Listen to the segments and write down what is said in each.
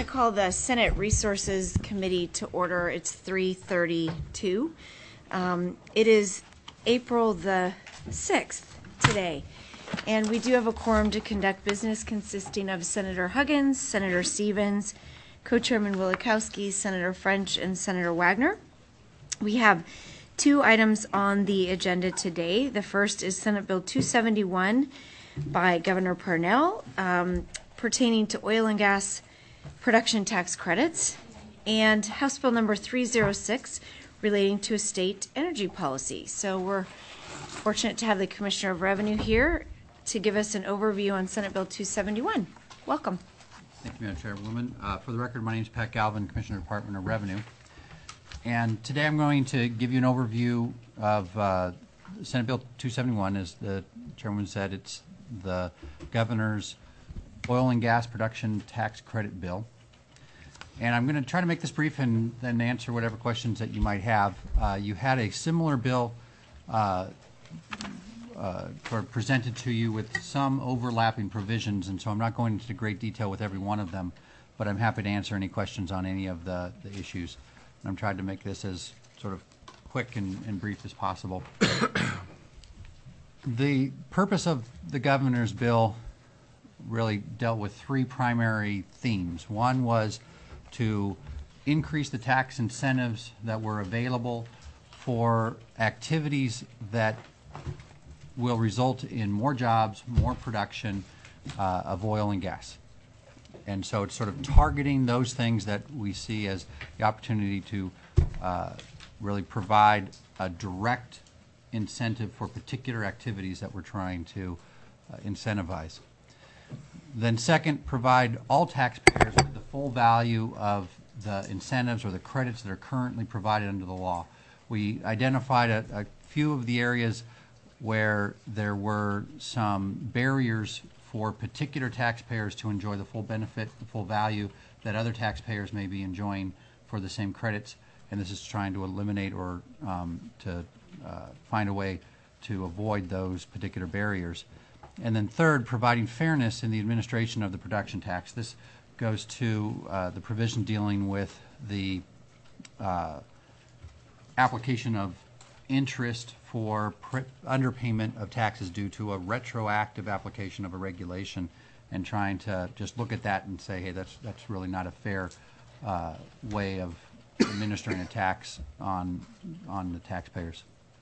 call the Senate Resources Committee to order. It's 3:32. It is April the 6th today, and we do have a quorum to conduct business consisting of Senator Huggins, Senator Stevens, Co-Chairman Wielechowski, Senator French, and Senator Wagner. We have two items on the agenda today. The first is Senate Bill 271 by Governor Parnell pertaining to oil and gas production tax credits, and House Bill number 306 relating to a state energy policy. So we're fortunate to have the Commissioner of Revenue here to give us an overview on Senate Bill 271. Welcome. Thank you, Madam Chairwoman. For the record, my name is Pat Galvin, Commissioner of the Department of Revenue. And today I'm going to give you an overview of Senate Bill 271. As the Chairwoman said, it's the Governor's oil and gas production tax credit bill. And I'm going to try to make this brief and then answer whatever questions that you might have. You had a similar bill presented to you with some overlapping provisions, and so I'm not going into great detail with every one of them, but I'm happy to answer any questions on any of the issues. And I'm trying to make this as sort of quick and brief as possible. The purpose of the Governor's bill really dealt with three primary themes. One was to increase the tax incentives that were available for activities that will result in more jobs, more production of oil and gas. And so it's sort of targeting those things that we see as the opportunity to really provide a direct incentive for particular activities that we're trying to incentivize. Then second, provide all taxpayers with the full value of the incentives or the credits that are currently provided under the law. We identified a few of the areas where there were some barriers for particular taxpayers to enjoy the full benefit, the full value that other taxpayers may be enjoying for the same credits, and this is trying to eliminate or to find a way to avoid those particular barriers. And then third, providing fairness in the administration of the production tax. This goes to the provision dealing with the application of interest for underpayment of taxes due to a retroactive application of a regulation, and trying to just look at that and say, hey, that's really not a fair way of administering a tax on the taxpayers.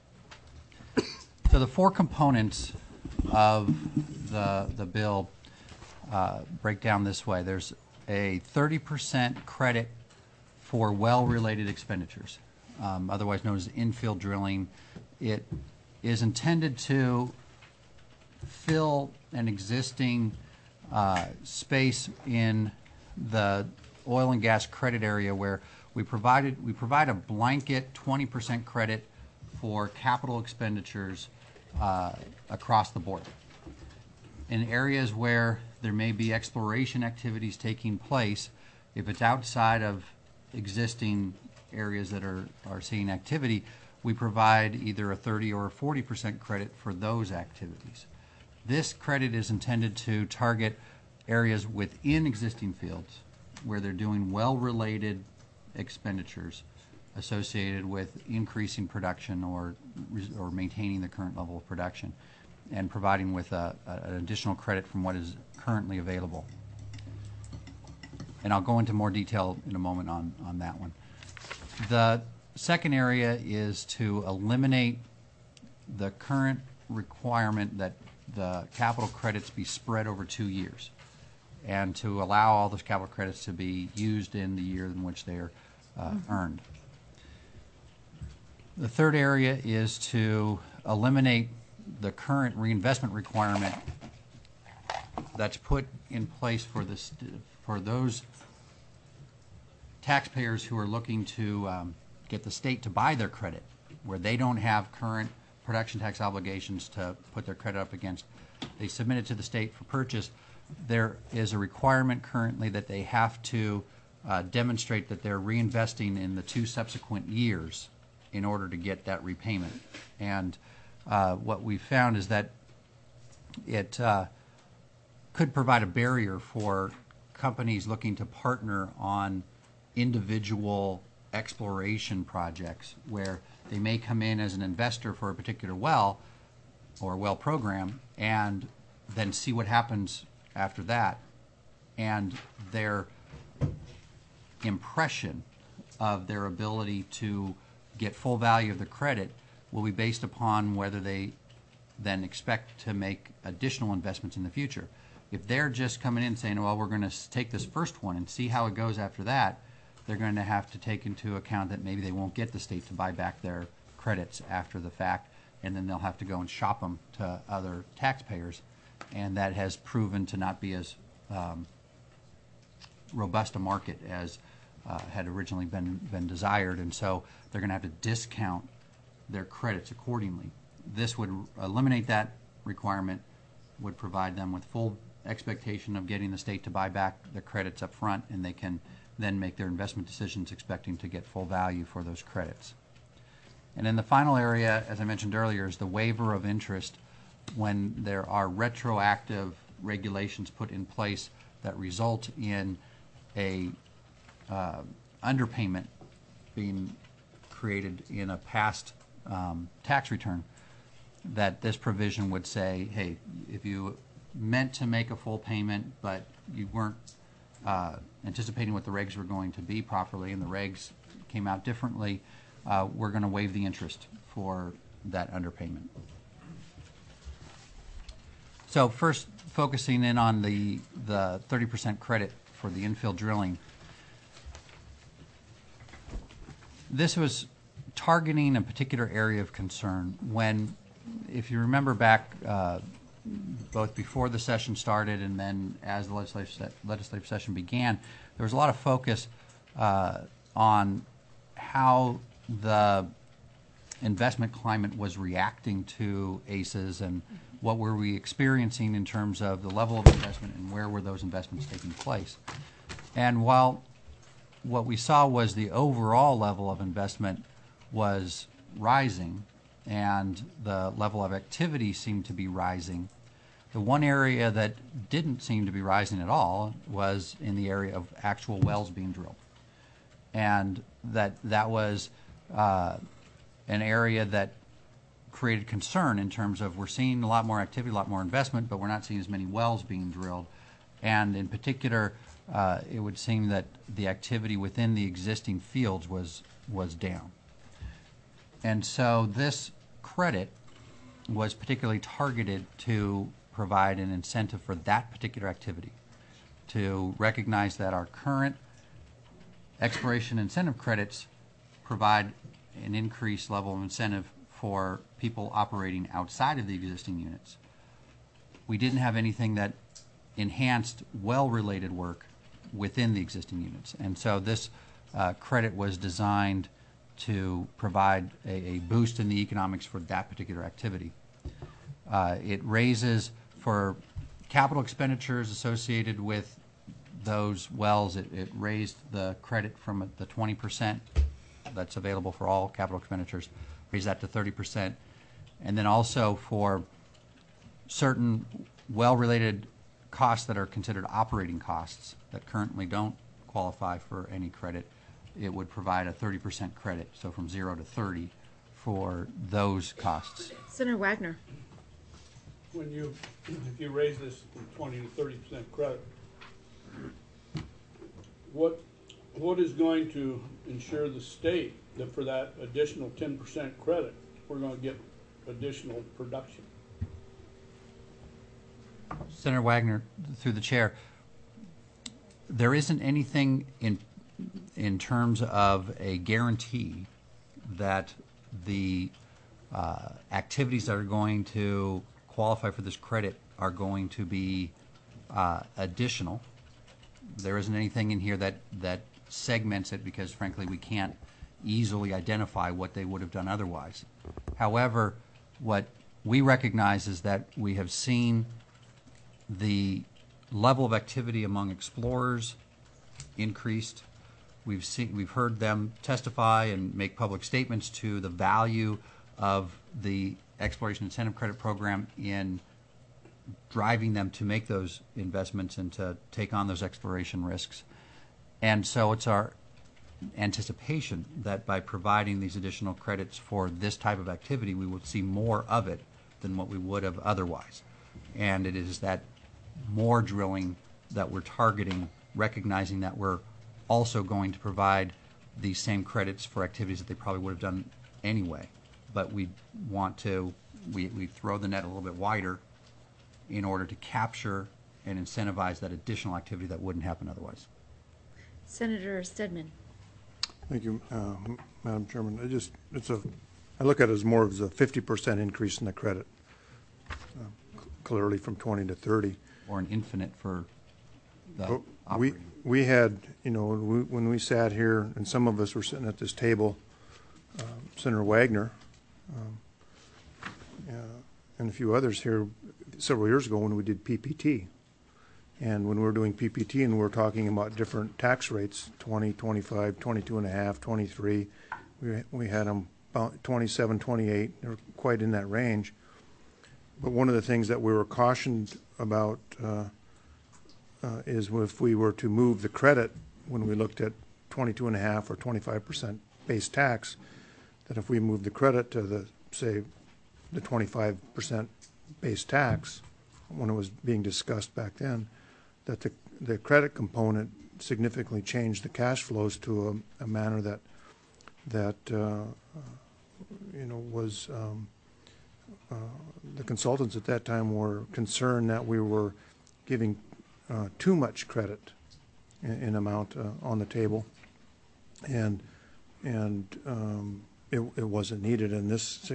So the four components of the bill break down this way. There's a 30% credit for well-related expenditures, otherwise known as infill drilling. It is intended to fill an existing space in the oil and gas credit area where we provide a blanket 20% credit for capital expenditures across the board. In areas where there may be exploration activities taking place, if it's outside of existing areas that are seeing activity, we provide either a 30 or a 40% credit for those activities. This credit is intended to target areas within existing fields where they're doing well-related expenditures associated with increasing production or maintaining the current level of production, and providing with an additional credit from what is currently available. And I'll go into more detail in a moment on that one. The second area is to eliminate the current requirement that the capital credits be spread over 2 years, and to allow all those capital credits to be used in the year in which they are earned. The third area is to eliminate the current reinvestment requirement that's put in place for those taxpayers who are looking to get the state to buy their credit, where they don't have current production tax obligations to put their credit up against. They submit it to the state for purchase. There is a requirement currently that they have to demonstrate that they're reinvesting in the 2 subsequent years in order to get that repayment. And what we found is that it could provide a barrier for companies looking to partner on individual exploration projects where they may come in as an investor for a particular well or well program and then see what happens after that, and their impression of their ability to get full value of the credit will be based upon whether they then expect to make additional investments in the future. If they're just coming in saying, well, we're going to take this first one and see how it goes after that, they're going to have to take into account that maybe they won't get the state to buy back their credits after the fact, and then they'll have to go and shop them to other taxpayers, and that has proven to not be as robust a market as had originally been desired, and so they're going to have to discount their credits accordingly. This would eliminate that requirement, would provide them with full expectation of getting the state to buy back the credits up front, and they can then make their investment decisions expecting to get full value for those credits. And then the final area, as I mentioned earlier, is the waiver of interest when there are retroactive regulations put in place that result in a underpayment being created in a past tax return. That this provision would say, hey, if you meant to make a full payment but you weren't anticipating what the regs were going to be properly and the regs came out differently, we're going to waive the interest for that underpayment. So first, focusing in on the 30% credit for the infill drilling. This was targeting a particular area of concern when, if you remember back, both before the session started and then as the legislative session began, there was a lot of focus on how the investment climate was reacting to ACEs and what were we experiencing in terms of the level of investment and where were those investments taking place. And while what we saw was the overall level of investment was rising and the level of activity seemed to be rising, the one area that didn't seem to be rising at all was in the area of actual wells being drilled. And that was an area that created concern in terms of we're seeing a lot more activity, a lot more investment, but we're not seeing as many wells being drilled. And in particular, it would seem that the activity within the existing fields was down. And so this credit was particularly targeted to provide an incentive for that particular activity, to recognize that our current exploration incentive credits provide an increased level of incentive for people operating outside of the existing units. We didn't have anything that enhanced well-related work within the existing units. And so this credit was designed to provide a boost in the economics for that particular activity. It raises, for capital expenditures associated with those wells, it raised the credit from the 20% that's available for all capital expenditures, raised that to 30%. And then also for certain well-related costs that are considered operating costs that currently don't qualify for any credit, it would provide a 30% credit, so from 0 to 30 for those costs. Senator Wagner. If you raise this from 20 to 30% credit, what is going to ensure the state that for that additional 10% credit, we're going to get additional production? Senator Wagner, through the chair, there isn't anything in terms of a guarantee that the activities that are going to qualify for this credit are going to be additional. There isn't anything in here that segments it because, frankly, we can't easily identify what they would have done otherwise. However, what we recognize is that we have seen the level of activity among explorers increased. We've heard them testify and make public statements to the value of the exploration incentive credit program in driving them to make those investments and to take on those exploration risks. And so it's our anticipation that by providing these additional credits for this type of activity, we would see more of it than what we would have otherwise. And it is that more drilling that we're targeting, recognizing that we're also going to provide these same credits for activities that they probably would have done anyway. But we want to, we throw the net a little bit wider in order to capture and incentivize that additional activity that wouldn't happen otherwise. Senator Stedman. Thank you, Madam Chairman. I look at it as more of a 50% increase in the credit, clearly from 20 to 30. Or an infinite for the operating. We had, when we sat here, and some of us were sitting at this table, Senator Wagner, and a few others here several years ago when we did PPT. And when we were doing PPT and we were talking about different tax rates, 20, 25, 22 and a half, 23, we had them about 27, 28. They were quite in that range. But one of the things that we were cautioned about is if we were to move the credit when we looked at 22 and a half or 25% base tax, that if we moved the credit to the 25% base tax when it was being discussed back then, that the credit component significantly changed the cash flows to a manner that was the consultants at that time were concerned that we were giving too much credit in amount on the table, and it wasn't needed. And this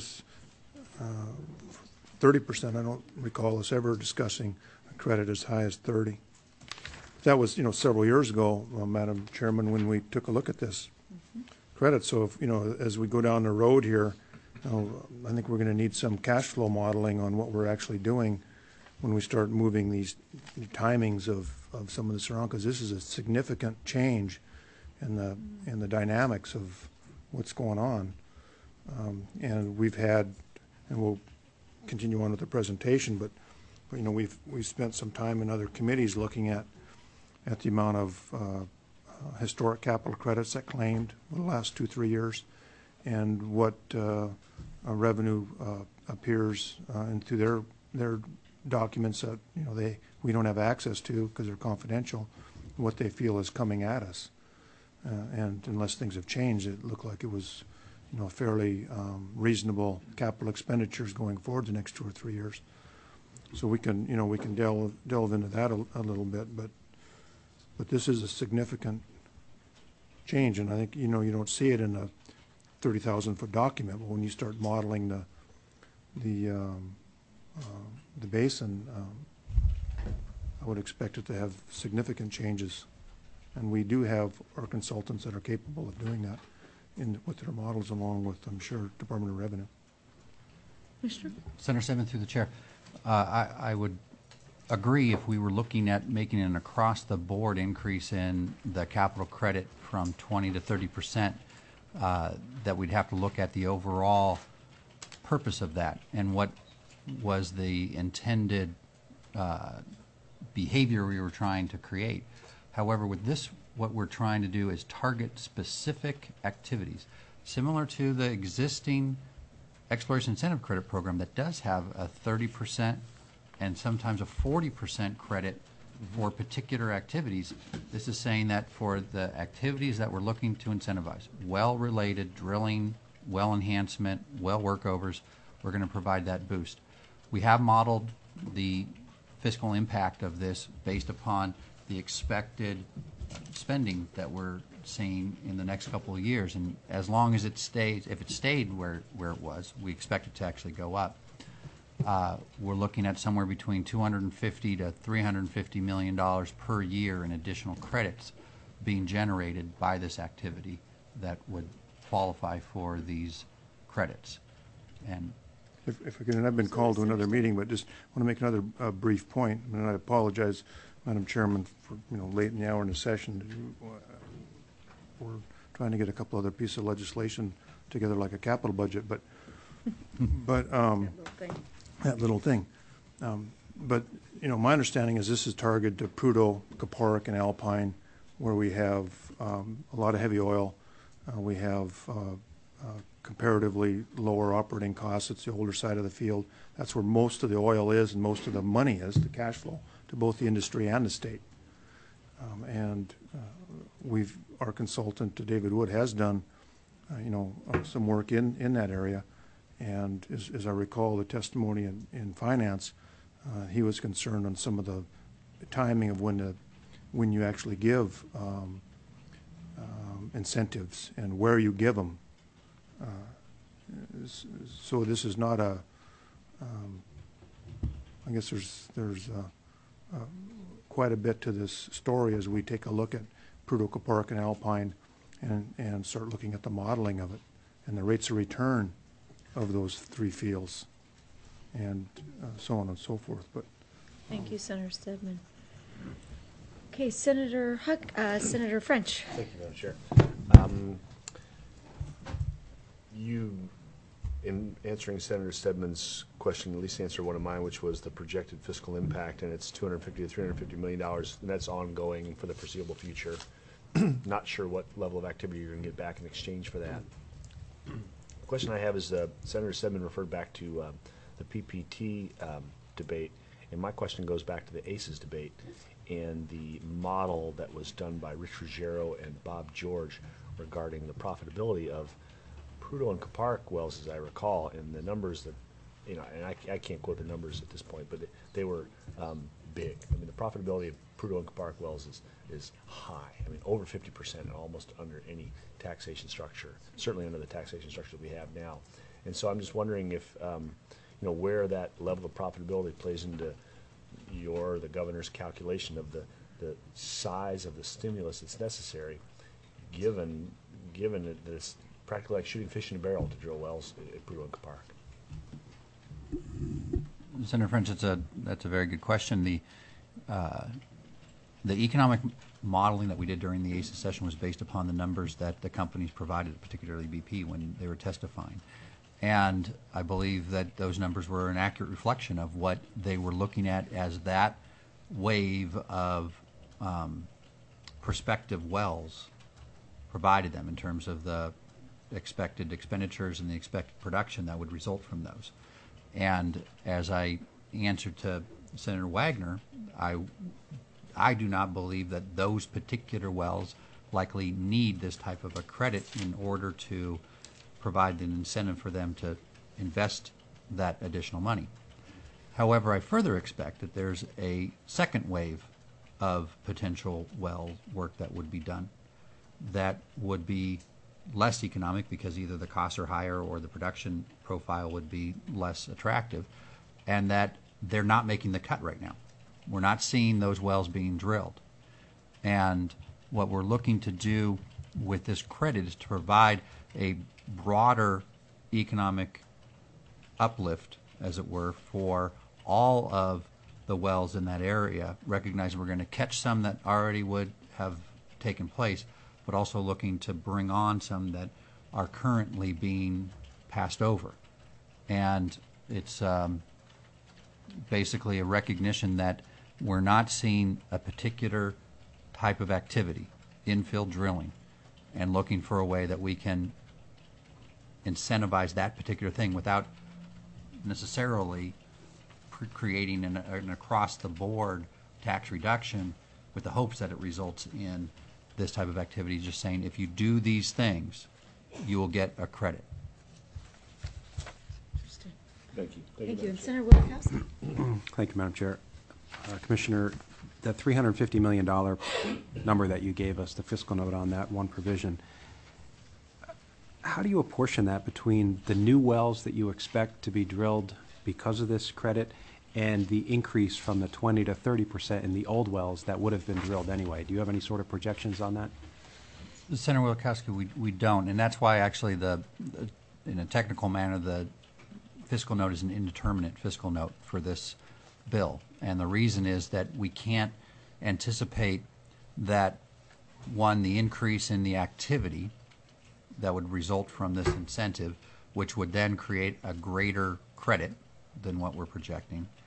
30%, I don't recall us ever discussing credit as high as 30. That was, several years ago, Madam Chairman, when we took a look at this credit. So if, as we go down the road here, I think we're going to need some cash flow modeling on what we're actually doing when we start moving these timings of some of this around, because this is a significant change in the dynamics of what's going on. And we've had, and we'll continue on with the presentation, but we've spent some time in other committees looking at the amount of historic capital credits that claimed in the last 2-3 years, and what revenue appears into their documents that we don't have access to because they're confidential, what they feel is coming at us. And unless things have changed, it looked like it was fairly reasonable capital expenditures going forward the next 2 or 3 years. So we can delve into that a little bit, but this is a significant change, and I think you don't see it in a 30,000-foot document, but when you start modeling the basin, I would expect it to have significant changes, and we do have our consultants that are capable of doing that with their models, along with, I'm sure, Department of Revenue. Commissioner? Senator Stedman, through the chair. I would agree if we were looking at making an across-the-board increase in the capital credit from 20 to 30%, that we'd have to look at the overall purpose of that and what was the intended behavior we were trying to create. However, with this, what we're trying to do is target specific activities, similar to the existing Exploration Incentive Credit Program that does have a 30% and sometimes a 40% credit for particular activities. This is saying that for the activities that we're looking to incentivize, well-related drilling, well enhancement, well workovers, we're going to provide that boost. We have modeled the fiscal impact of this based upon the expected spending that we're seeing in the next couple of years, and as long as it stays, if it stayed where it was, we expect it to actually go up. We're looking at somewhere between $250 to $350 million per year in additional credits being generated by this activity that would qualify for these credits. And if I can, I've been called to another meeting, but just want to make another brief point, and I apologize, Madam Chairman, for late in the hour in the session. We're trying to get a couple other pieces of legislation together, like a capital budget, but that little thing. But, my understanding is this is targeted to Prudhoe, Caparic, and Alpine, where we have a lot of heavy oil. We have comparatively lower operating costs. It's the older side of the field. That's where most of the oil is and most of the money is, the cash flow, to both the industry and the state. Our consultant, David Wood, has done, some work in that area. And as I recall the testimony in finance, he was concerned on some of the timing of when you actually give incentives and where you give them. So this is not I guess there's quite a bit to this story as we take a look at Prudhoe, Caparic, and Alpine and start looking at the modeling of it and the rates of return of those three fields and so on and so forth. But Thank you, Senator Stedman. Okay, Senator French. Thank you, Madam Chair. You, in answering Senator Stedman's question, at least answered one of mine, which was the projected fiscal impact, and it's $250 to $350 million, and that's ongoing for the foreseeable future. Not sure what level of activity you're going to get back in exchange for that. The question I have is Senator Stedman referred back to the PPT debate, and my question goes back to the ACES debate and the model that was done by Rich Ruggiero and Bob George regarding the profitability of Prudhoe and Caparic wells, as I recall, and the numbers that, and I can't quote the numbers at this point, but they were big. I mean, the profitability of Prudhoe and Caparic wells is high. I mean, over 50% and almost under any taxation structure, certainly under the taxation structure that we have now. And so I'm just wondering if, where that level of profitability plays into the governor's calculation of the size of the stimulus that's necessary, given that it's practically like shooting fish in a barrel to drill wells at Prudhoe and Caparic. Senator French, that's a very good question. The economic modeling that we did during the ACES session was based upon the numbers that the companies provided, particularly BP, when they were testifying. And I believe that those numbers were an accurate reflection of what they were looking at as that wave of prospective wells provided them in terms of the expected expenditures and the expected production that would result from those. And as I answered to Senator Wagner, I do not believe that those particular wells likely need this type of a credit in order to provide an incentive for them to invest that additional money. However, I further expect that there's a second wave of potential well work that would be done that would be less economic because either the costs are higher or the production profile would be less attractive, and that they're not making the cut right now. We're not seeing those wells being drilled. And what we're looking to do with this credit is to provide a broader economic uplift, as it were, for all of the wells in that area, recognizing we're going to catch some that already would have taken place, but also looking to bring on some that are currently being passed over. And it's basically a recognition that we're not seeing a particular type of activity, infill drilling, and looking for a way that we can incentivize that particular thing without necessarily creating an across-the-board tax reduction with the hopes that it results in this type of activity. Just saying, if you do these things, you will get a credit. Interesting. Thank you. Thank you. And Senator Wilkowski. Thank you, Madam Chair. Commissioner, the $350 million number that you gave us, the fiscal note on that one provision, how do you apportion that between the new wells that you expect to be drilled because of this credit and the increase from the 20 to 30% in the old wells that would have been drilled anyway? Do you have any sort of projections on that? Senator Wilkowski, we don't, and that's why actually in a technical manner, the fiscal note is an indeterminate fiscal note for this bill. And the reason is that we can't anticipate that, one, the increase in the activity that would result from this incentive, which would then create a greater credit than what we're projecting,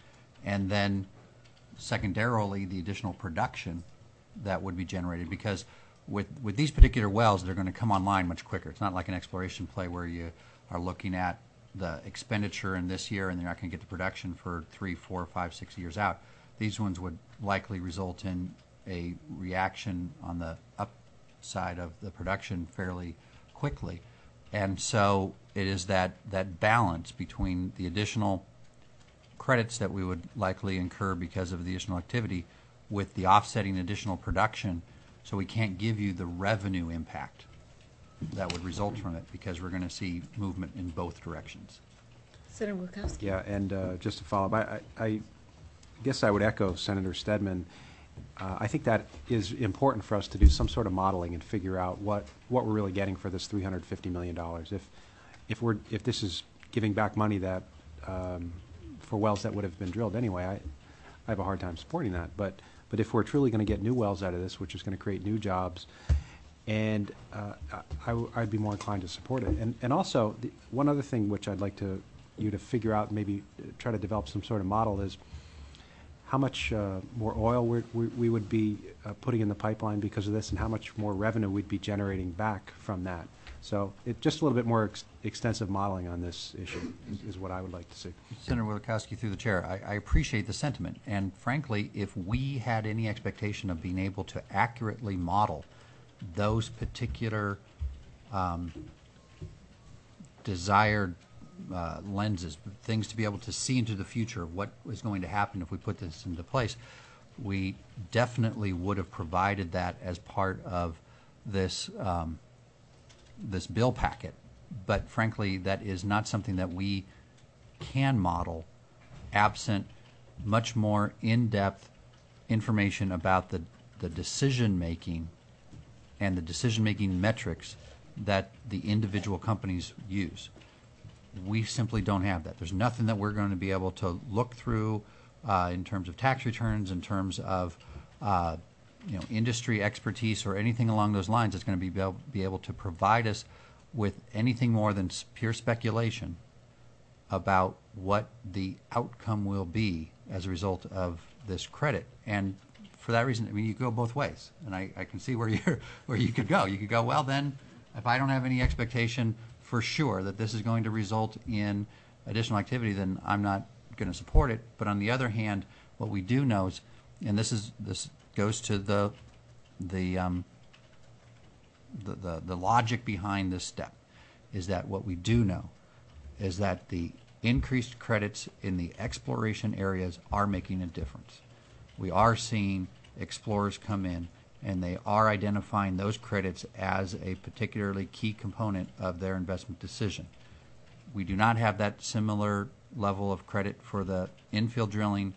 and then secondarily the additional production that would be generated, because with these particular wells, they're going to come online much quicker. It's not like an exploration play where you are looking at the expenditure in this year and they're not going to get the production for 3, 4, 5, 6 years out. These ones would likely result in a reaction on the upside of the production fairly quickly. And so it is that balance between the additional credits that we would likely incur because of the additional activity with the offsetting additional production, so we can't give you the revenue impact that would result from it, because we're going to see movement in both directions. Senator Wilkowski. Yeah, and just to follow up, I guess I would echo Senator Stedman. I think that is important for us to do some sort of modeling and figure out what we're really getting for this $350 million. If this is giving back money that for wells that would have been drilled anyway, I have a hard time supporting that. But if we're truly going to get new wells out of this, which is going to create new jobs, and I'd be more inclined to support it. And also, one other thing which I'd like you to figure out, maybe try to develop some sort of model, is how much more oil we would be putting in the pipeline because of this, and how much more revenue we'd be generating back from that. So just a little bit more extensive modeling on this issue is what I would like to see. Senator Wilkowski, through the chair, I appreciate the sentiment. And frankly, if we had any expectation of being able to accurately model those particular desired lenses, things to be able to see into the future of what is going to happen if we put this into place, we definitely would have provided that as part of this this bill packet. But frankly, that is not something that we can model absent much more in-depth information about the decision-making and the decision-making metrics that the individual companies use. We simply don't have that. There's nothing that we're going to be able to look through in terms of tax returns, in terms of industry expertise or anything along those lines that's going to be able to provide us with anything more than pure speculation about what the outcome will be as a result of this credit. And for that reason, I mean, you go both ways, and I can see where you could go. You could go, well, then, if I don't have any expectation for sure that this is going to result in additional activity, then I'm not going to support it. But on the other hand, what we do know is, and this goes to the logic behind this step, is that what we do know is that the increased credits in the exploration areas are making a difference. We are seeing explorers come in, and they are identifying those credits as a particularly key component of their investment decision. We do not have that similar level of credit for the infill drilling.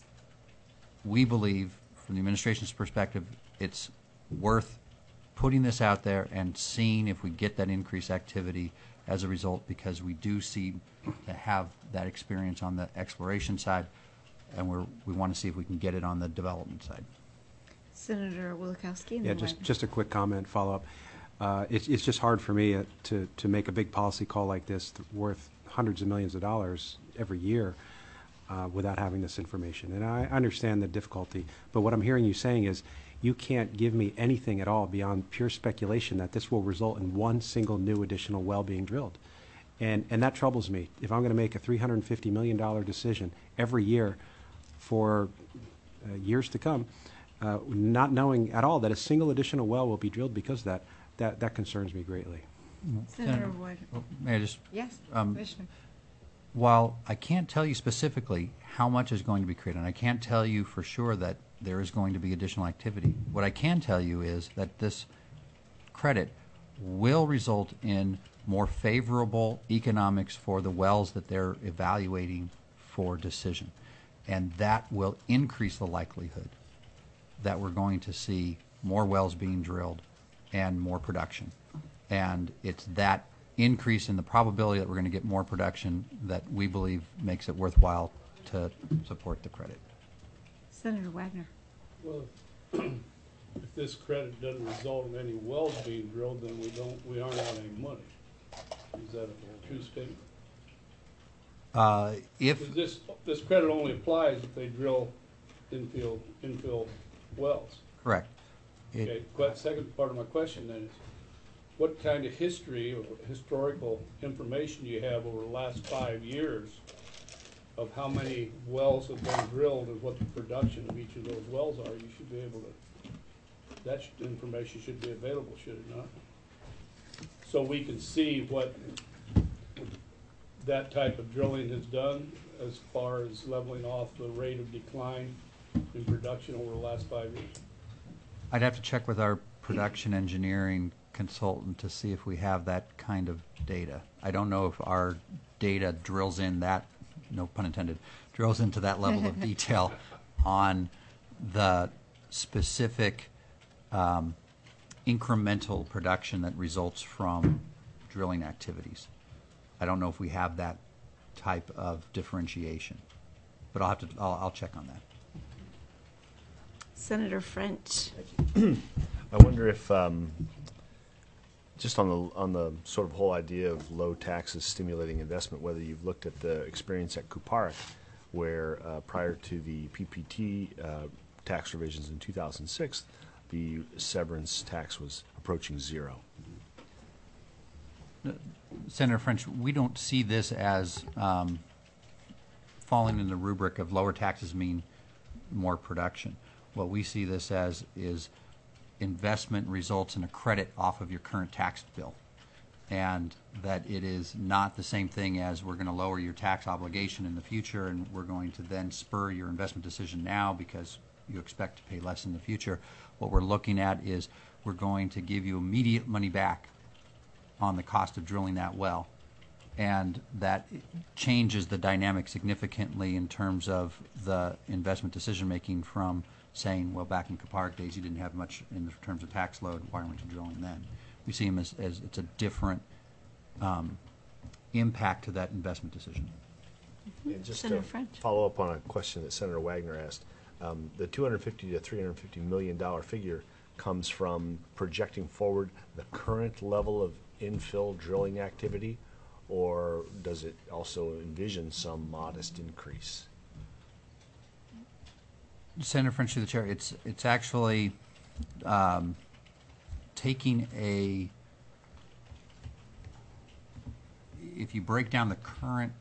We believe, from the administration's perspective, it's worth putting this out there and seeing if we get that increased activity as a result, because we do see to have that experience on the exploration side, and we want to see if we can get it on the development side. Senator Wilkowski. And Yeah, then just a quick comment, follow-up. It's just hard for me to make a big policy call like this worth hundreds of millions of dollars every year without having this information. And I understand the difficulty, but what I'm hearing you saying is you can't give me anything at all beyond pure speculation that this will result in one single new additional well being drilled. And that troubles me. If I'm going to make a $350 million decision every year for years to come, not knowing at all that a single additional well will be drilled because of that concerns me greatly. Senator Wood. May I just? Yes, um, Commissioner. While I can't tell you specifically how much is going to be created, and I can't tell you for sure that there is going to be additional activity, what I can tell you is that this credit will result in more favorable economics for the wells that they're evaluating for decision. And that will increase the likelihood that we're going to see more wells being drilled and more production. And it's that increase in the probability that we're going to get more production that we believe makes it worthwhile to support the credit. Senator Wagner. Well, if this credit doesn't result in any wells being drilled, then we aren't out any money. Is that a true statement? If, 'Cause this credit only applies if they drill infill wells. correct. Okay, second part of my question then is, what kind of history or historical information do you have over the last 5 years of how many wells have been drilled and what the production of each of those wells are? You should be able to, information should be available, should it not? So we can see what that type of drilling has done as far as leveling off the rate of decline in production over the last 5 years. I'd have to check with our production engineering consultant to see if we have that kind of data. I don't know if our data drills in that, no pun intended, drills into that level of detail on the specific incremental production that results from drilling activities. I don't know if we have that type of differentiation, but I'll check on that. Senator French. I wonder if, just on the sort of whole idea of low taxes stimulating investment, whether you've looked at the experience at Kuparuk, where prior to the PPT tax revisions in 2006, the severance tax was approaching zero. Senator French, we don't see this as falling in the rubric of lower taxes mean more production. What we see this as is investment results in a credit off of your current tax bill, and that it is not the same thing as we're going to lower your tax obligation in the future and we're going to then spur your investment decision now because you expect to pay less in the future. What we're looking at is we're going to give you immediate money back on the cost of drilling that well, and that changes the dynamic significantly in terms of the investment decision making from saying, well, back in Kuparuk days you didn't have much in terms of tax load, why weren't you drilling then? We see them as it's a different impact to that investment decision. And just Senator to French. follow up on a question that Senator Wagner asked, the $250 to $350 million figure comes from projecting forward the current level of infill drilling activity, or does it also envision some modest increase? Senator French, through the chair, it's actually taking if you break down the current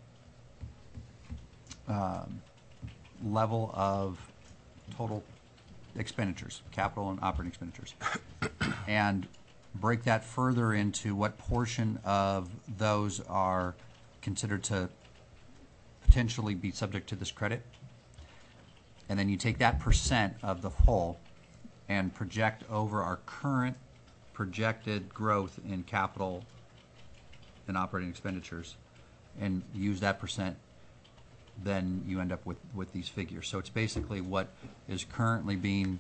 level of total expenditures, capital and operating expenditures, and break that further into what portion of those are considered to potentially be subject to this credit. And then you take that percent of the whole and project over our current projected growth in capital and operating expenditures and use that percent, then you end up with these figures. So it's basically what is currently being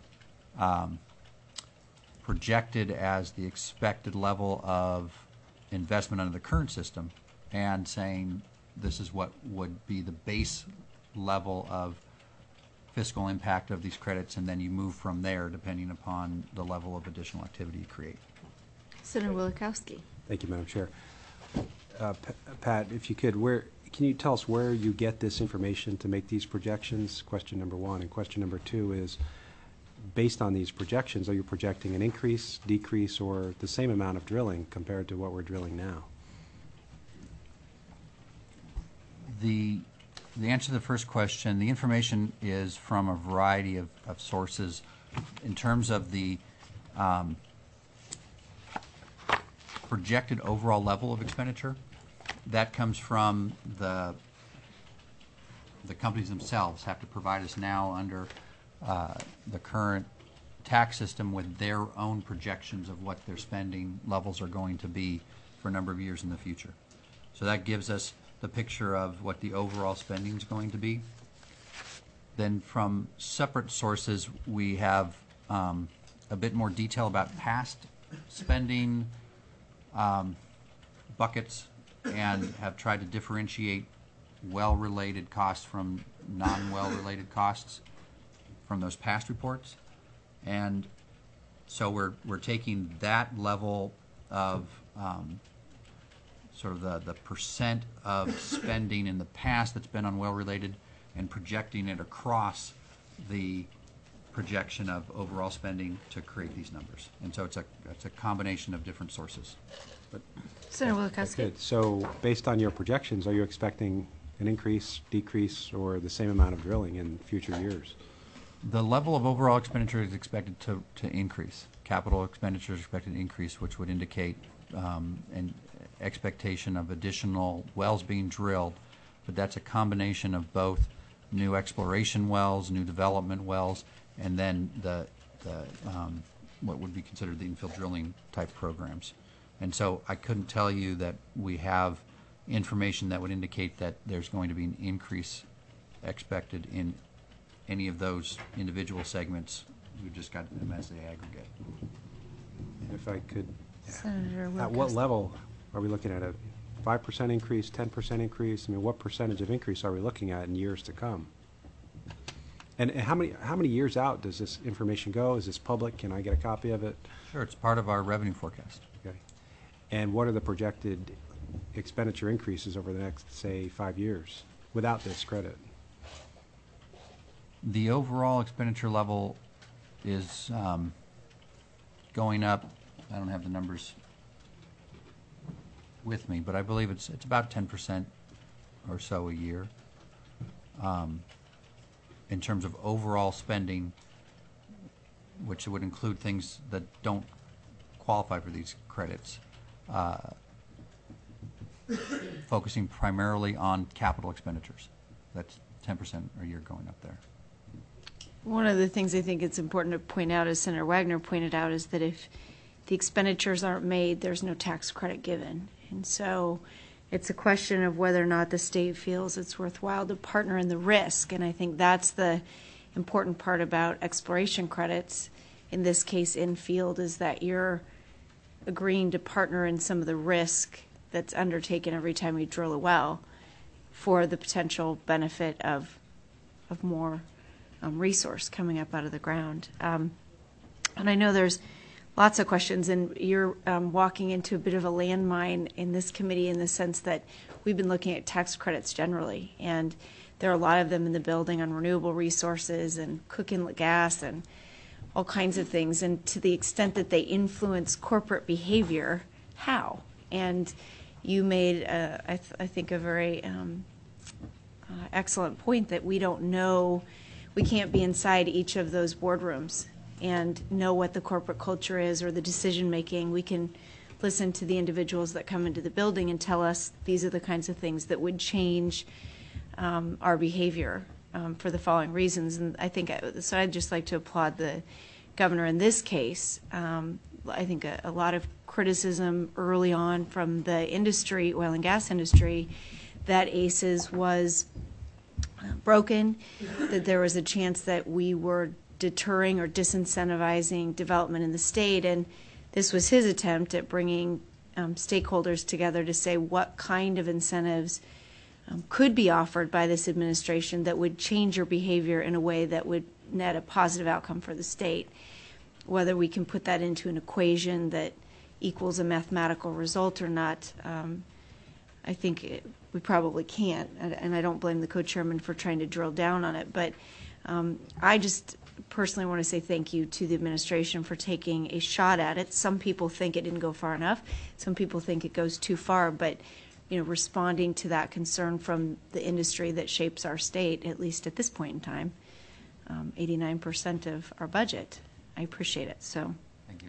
projected as the expected level of investment under the current system and saying this is what would be the base level of fiscal impact of these credits, and then you move from there depending upon the level of additional activity you create. Senator Wielechowski. Thank you, Madam Chair. Pat, if you could, can you tell us where you get this information to make these projections? Question number one. And question number two is, based on these projections, are you projecting an increase, decrease, or the same amount of drilling compared to what we're drilling now? The answer to the first question, the information is from a variety of sources. In terms of the projected overall level of expenditure, that comes from the companies themselves have to provide us now under the current tax system with their own projections of what their spending levels are going to be for a number of years in the future. So that gives us the picture of what the overall spending is going to be. Then from separate sources, we have a bit more detail about past spending buckets and have tried to differentiate well-related costs from non-well-related costs from those past reports. And so we're taking that level of sort of the percent of spending in the past that's been on well-related and projecting it across the projection of overall spending to create these numbers. And so it's a combination of different sources. But Senator Wilkowski. Good. So based on your projections, are you expecting an increase, decrease, or the same amount of drilling in future years? the level of overall expenditure is expected to increase. Capital expenditures are expected to increase, which would indicate an expectation of additional wells being drilled, but that's a combination of both new exploration wells, new development wells, and then the what would be considered the infill drilling type programs. And so I couldn't tell you that we have information that would indicate that there's going to be an increase expected in any of those individual segments. We've just got them as the aggregate. If I could, Senator Wilkowski. at what level are we looking at? A 5% increase, 10% increase? I mean, what percentage of increase are we looking at in years to come? And how many years out does this information go? Is this public? Can I get a copy of it? Sure, it's part of our revenue forecast. Okay. And what are the projected expenditure increases over the next, say, 5 years without this credit? The overall expenditure level is going up. I don't have the numbers with me, but I believe it's about 10% or so a year. In terms of overall spending, which would include things that don't qualify for these credits, focusing primarily on capital expenditures. That's 10% a year going up there. One of the things I think it's important to point out, as Senator Wagner pointed out, is that if the expenditures aren't made, there's no tax credit given. And so it's a question of whether or not the state feels it's worthwhile to partner in the risk. And I think that's the important part about exploration credits, in this case in field, is that you're agreeing to partner in some of the risk that's undertaken every time you drill a well for the potential benefit of more resource coming up out of the ground. And I know there's lots of questions, and you're walking into a bit of a landmine in this committee in the sense that we've been looking at tax credits generally, and there are a lot of them in the building on renewable resources and cooking gas and all kinds of things, and to the extent that they influence corporate behavior, how? And you made, I think, a very excellent point that we don't know. We can't be inside each of those boardrooms and know what the corporate culture is or the decision making. We can listen to the individuals that come into the building and tell us these are the kinds of things that would change our behavior for the following reasons. And I think, so I'd just like to applaud the governor in this case. I think a lot of criticism early on from the industry, oil and gas industry, that ACES was broken, that there was a chance that we were deterring or disincentivizing development in the state, and this was his attempt at bringing stakeholders together to say what kind of incentives could be offered by this administration that would change your behavior in a way that would net a positive outcome for the state. Whether we can put that into an equation that equals a mathematical result or not, I think we probably can't, and I don't blame the co-chairman for trying to drill down on it, but I just personally want to say thank you to the administration for taking a shot at it. Some people think it didn't go far enough. Some people think it goes too far, but responding to that concern from the industry that shapes our state, at least at this point in time, 89% of our budget. I appreciate it. So, Thank you.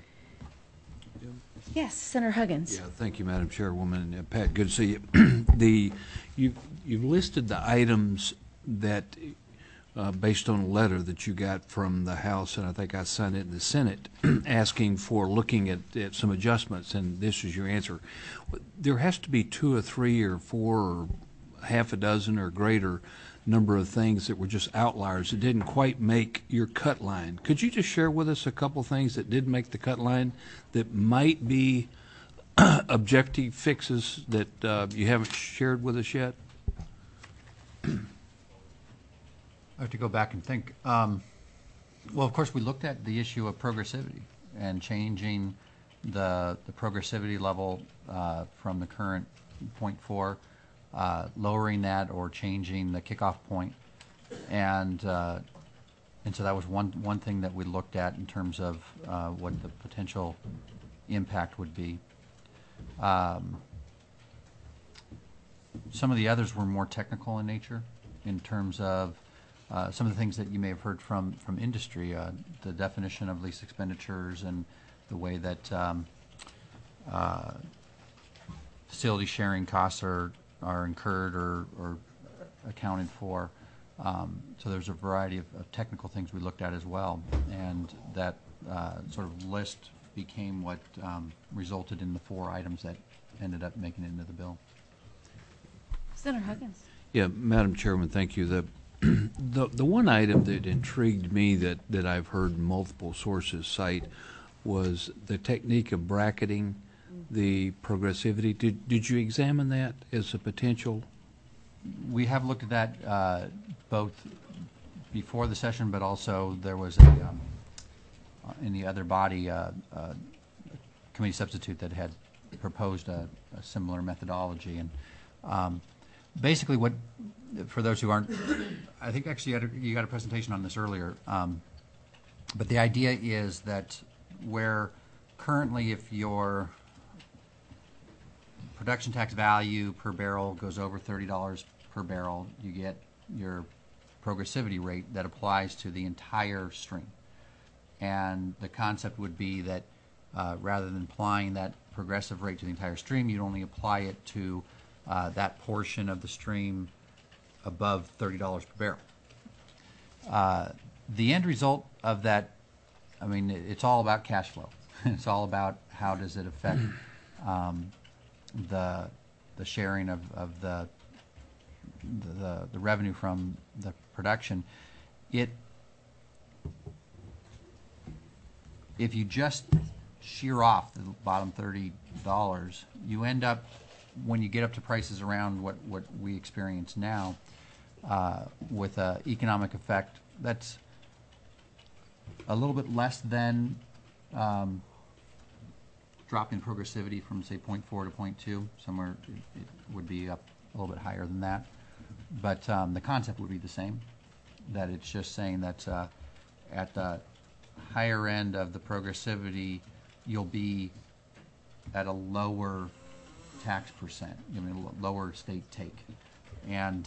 yes, Senator Huggins. Yeah, thank you, Madam Chairwoman. Pat, good to see you. You've listed the items that, based on a letter that you got from the House, and I think I signed it in the Senate, asking for looking at some adjustments, and this is your answer. There has to be 2 or 3 or 4 or half a dozen or greater number of things that were just outliers that didn't quite make your cut line. Could you just share with us a couple things that did make the cut line that might be objective fixes that you haven't shared with us yet? I have to go back and think. Well, of course, we looked at the issue of progressivity and changing the progressivity level from the current 0.4, lowering that or changing the kickoff point. And so that was one thing that we looked at in terms of what the potential impact would be. Some of the others were more technical in nature in terms of some of the things that you may have heard from industry, the definition of lease expenditures and the way that facility sharing costs are incurred or accounted for. So there's a variety of technical things we looked at as well, and that sort of list became what resulted in the 4 items that ended up making it into the bill. Senator Huggins. Yeah, Madam Chairman, thank you. The one item that intrigued me that I've heard multiple sources cite was the technique of bracketing the progressivity. Did you examine that as a potential? We have looked at that both before the session, but also there was in the other body a committee substitute that had proposed a similar methodology. And basically what, for those who aren't, I think actually you got a presentation on this earlier, but the idea is that where currently if your production tax value per barrel goes over $30 per barrel, you get your progressivity rate that applies to the entire stream. And the concept would be that rather than applying that progressive rate to the entire stream, you'd only apply it to that portion of the stream above $30 per barrel. The end result of that, I mean, it's all about cash flow. It's all about how does it affect the sharing of the revenue from the production. If you just shear off the bottom $30, you end up, when you get up to prices around what we experience now, with an economic effect that's a little bit less than drop in progressivity from, say, 0.4 to 0.2. Somewhere it would be up a little bit higher than that. But the concept would be the same, that it's just saying that at the higher end of the progressivity, you'll be at a lower tax percent, I mean, lower state take. And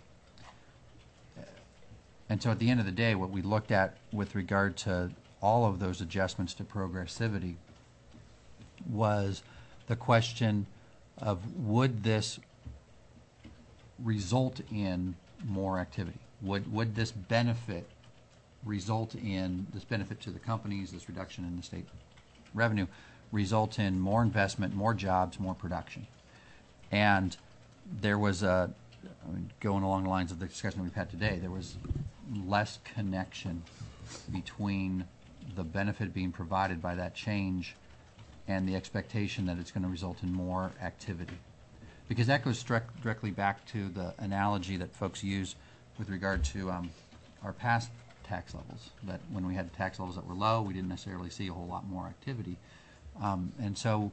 so at the end of the day, what we looked at with regard to all of those adjustments to progressivity was the question of, would this result in more activity? Would this benefit result in, this benefit to the companies, this reduction in the state revenue, result in more investment, more jobs, more production? And there was I mean, going along the lines of the discussion we've had today, there was less connection between the benefit being provided by that change and the expectation that it's going to result in more activity. Because that goes directly back to the analogy that folks use with regard to our past tax levels, that when we had tax levels that were low, we didn't necessarily see a whole lot more activity. And so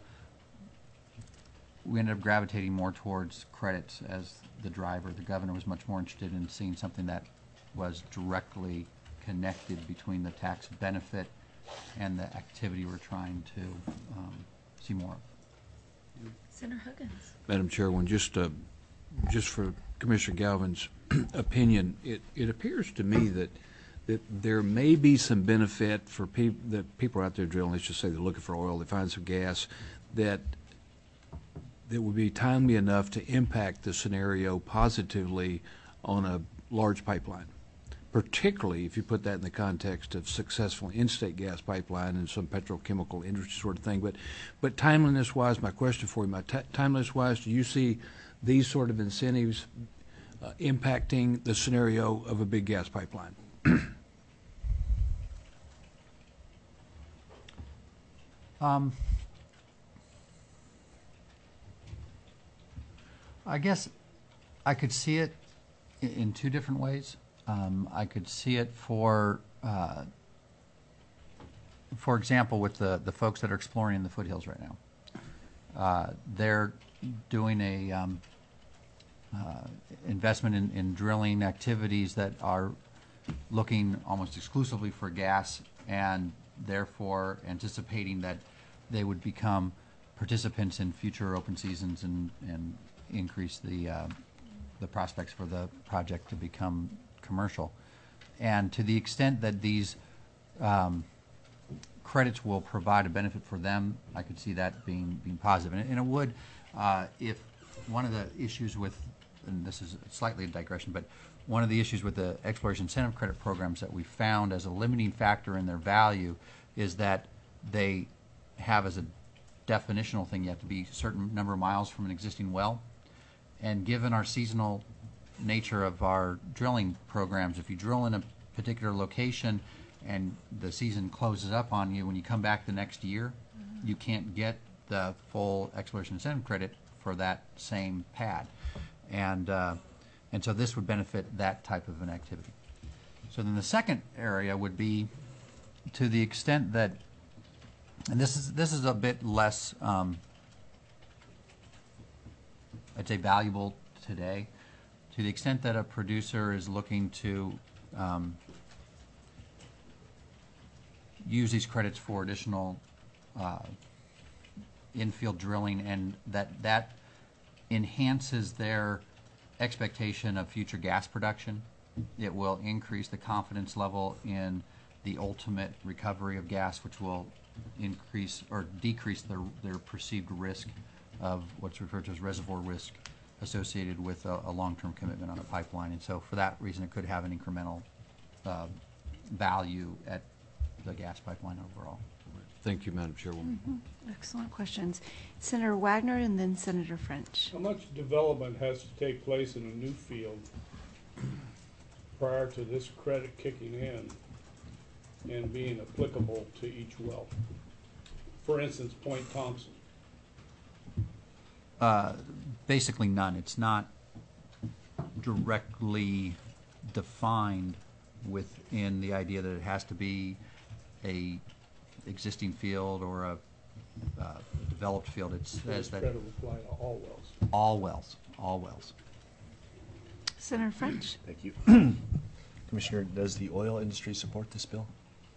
we ended up gravitating more towards credits as the driver. The governor was much more interested in seeing something that was directly connected between the tax benefit and the activity we're trying to see more of. Senator Huggins. Madam Chairwoman, just for Commissioner Galvin's opinion, it appears to me that there may be some benefit for people out there drilling. Let's just say they're looking for oil, they find some gas, that would be timely enough to impact the scenario positively on a large pipeline, particularly if you put that in the context of successful in-state gas pipeline and some petrochemical industry sort of thing. But timeliness-wise, my question for you, timeliness-wise, do you see these sort of incentives impacting the scenario of a big gas pipeline? I guess I could see it in two different ways. I could see it for example, with the folks that are exploring in the foothills right now. doing a investment in drilling activities that are looking almost exclusively for gas, and therefore anticipating that they would become participants in future open seasons and increase the prospects for the project to become commercial. And to the extent that these credits will provide a benefit for them, I could see that being positive. And it would, if one of the issues with, and this is slightly a digression, but one of the issues with the exploration incentive credit programs that we found as a limiting factor in their value is that they have, as a definitional thing, you have to be a certain number of miles from an existing well. And given our seasonal nature of our drilling programs, if you drill in a particular location and the season closes up on you, when you come back the next year, you can't get the full exploration incentive credit for that same pad. And so this would benefit that type of an activity. So then the second area would be, to the extent that, and this is a bit less, I'd say, valuable today, to the extent that a producer is looking to use these credits for additional infield drilling, and that enhances their expectation of future gas production. It will increase the confidence level in the ultimate recovery of gas, which will increase or decrease their perceived risk of what's referred to as reservoir risk associated with a long-term commitment on a pipeline. And so for that reason, it could have an incremental value at the gas pipeline overall. Thank you, Madam Chairwoman. Excellent questions. Senator Wagner and then Senator French. How much development has to take place in a new field prior to this credit kicking in and being applicable to each well? For instance, Point Thompson. Basically none. It's not directly defined within the idea that it has to be a existing field or a developed field. It says that credit will apply to all wells. All wells. Senator French. Thank you. Commissioner, does the oil industry support this bill?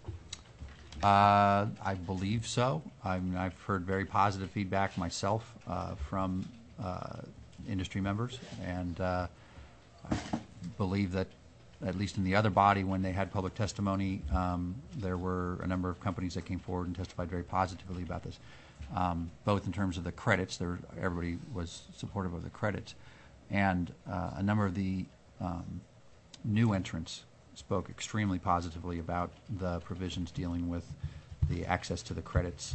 I believe so. I've heard very positive feedback myself from industry members, and I believe that at least in the other body, when they had public testimony, there were a number of companies that came forward and testified very positively about this, both in terms of the credits. Everybody was supportive of the credits, and a number of the new entrants spoke extremely positively about the provisions dealing with the access to the credits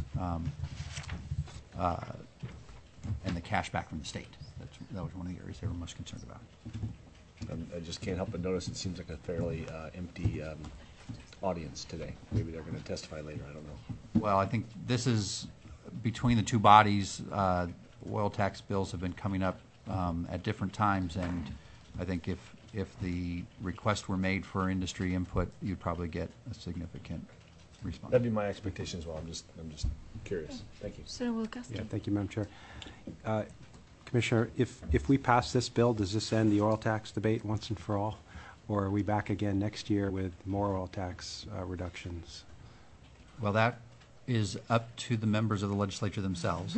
and the cash back from the state. That was one of the areas they were most concerned about. I just can't help but notice it seems like a fairly empty audience today. Maybe they're going to testify later. I don't know. Well, I think this is, between the two bodies, oil tax bills have been coming up at different times, and I think if the request were made for industry input, you'd probably get a significant response. That'd be my expectation as well. I'm just curious. Thank you. Senator Wilkes. Yeah, thank you, Madam Chair. Commissioner, if we pass this bill, does this end the oil tax debate once and for all? Or are we back again next year with more oil tax reductions? Well, that is up to the members of the legislature themselves.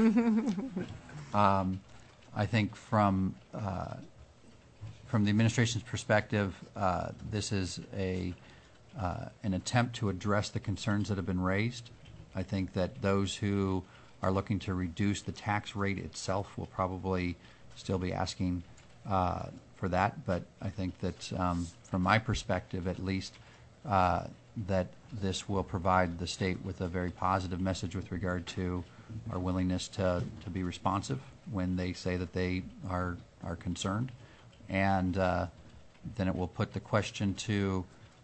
I think from the administration's perspective, this is an attempt to address the concerns that have been raised. I think that those who are looking to reduce the tax rate itself will probably still be asking for that. But I think that from my perspective, at least, that this will provide the state with a very positive message with regard to our willingness to be responsive when they say that they are concerned. And then it will put the question to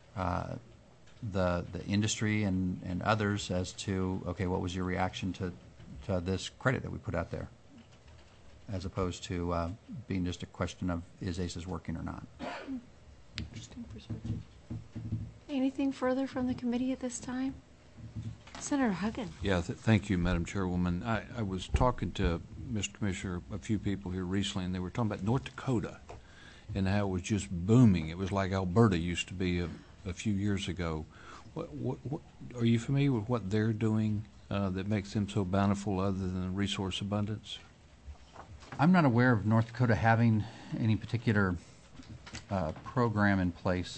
the industry and others as to, okay, what was your reaction to this credit that we put out there, as opposed to being just a question of is ACES working or not. Interesting perspective. Anything further from the committee at this time? Senator Huggin. Yeah, thank you, Madam Chairwoman. I was talking to Mr. Commissioner, a few people here recently, and they were talking about North Dakota and how it was just booming. It was like Alberta used to be a few years ago. What are you familiar with what they're doing that makes them so bountiful other than resource abundance? I'm not aware of North Dakota having any particular program in place.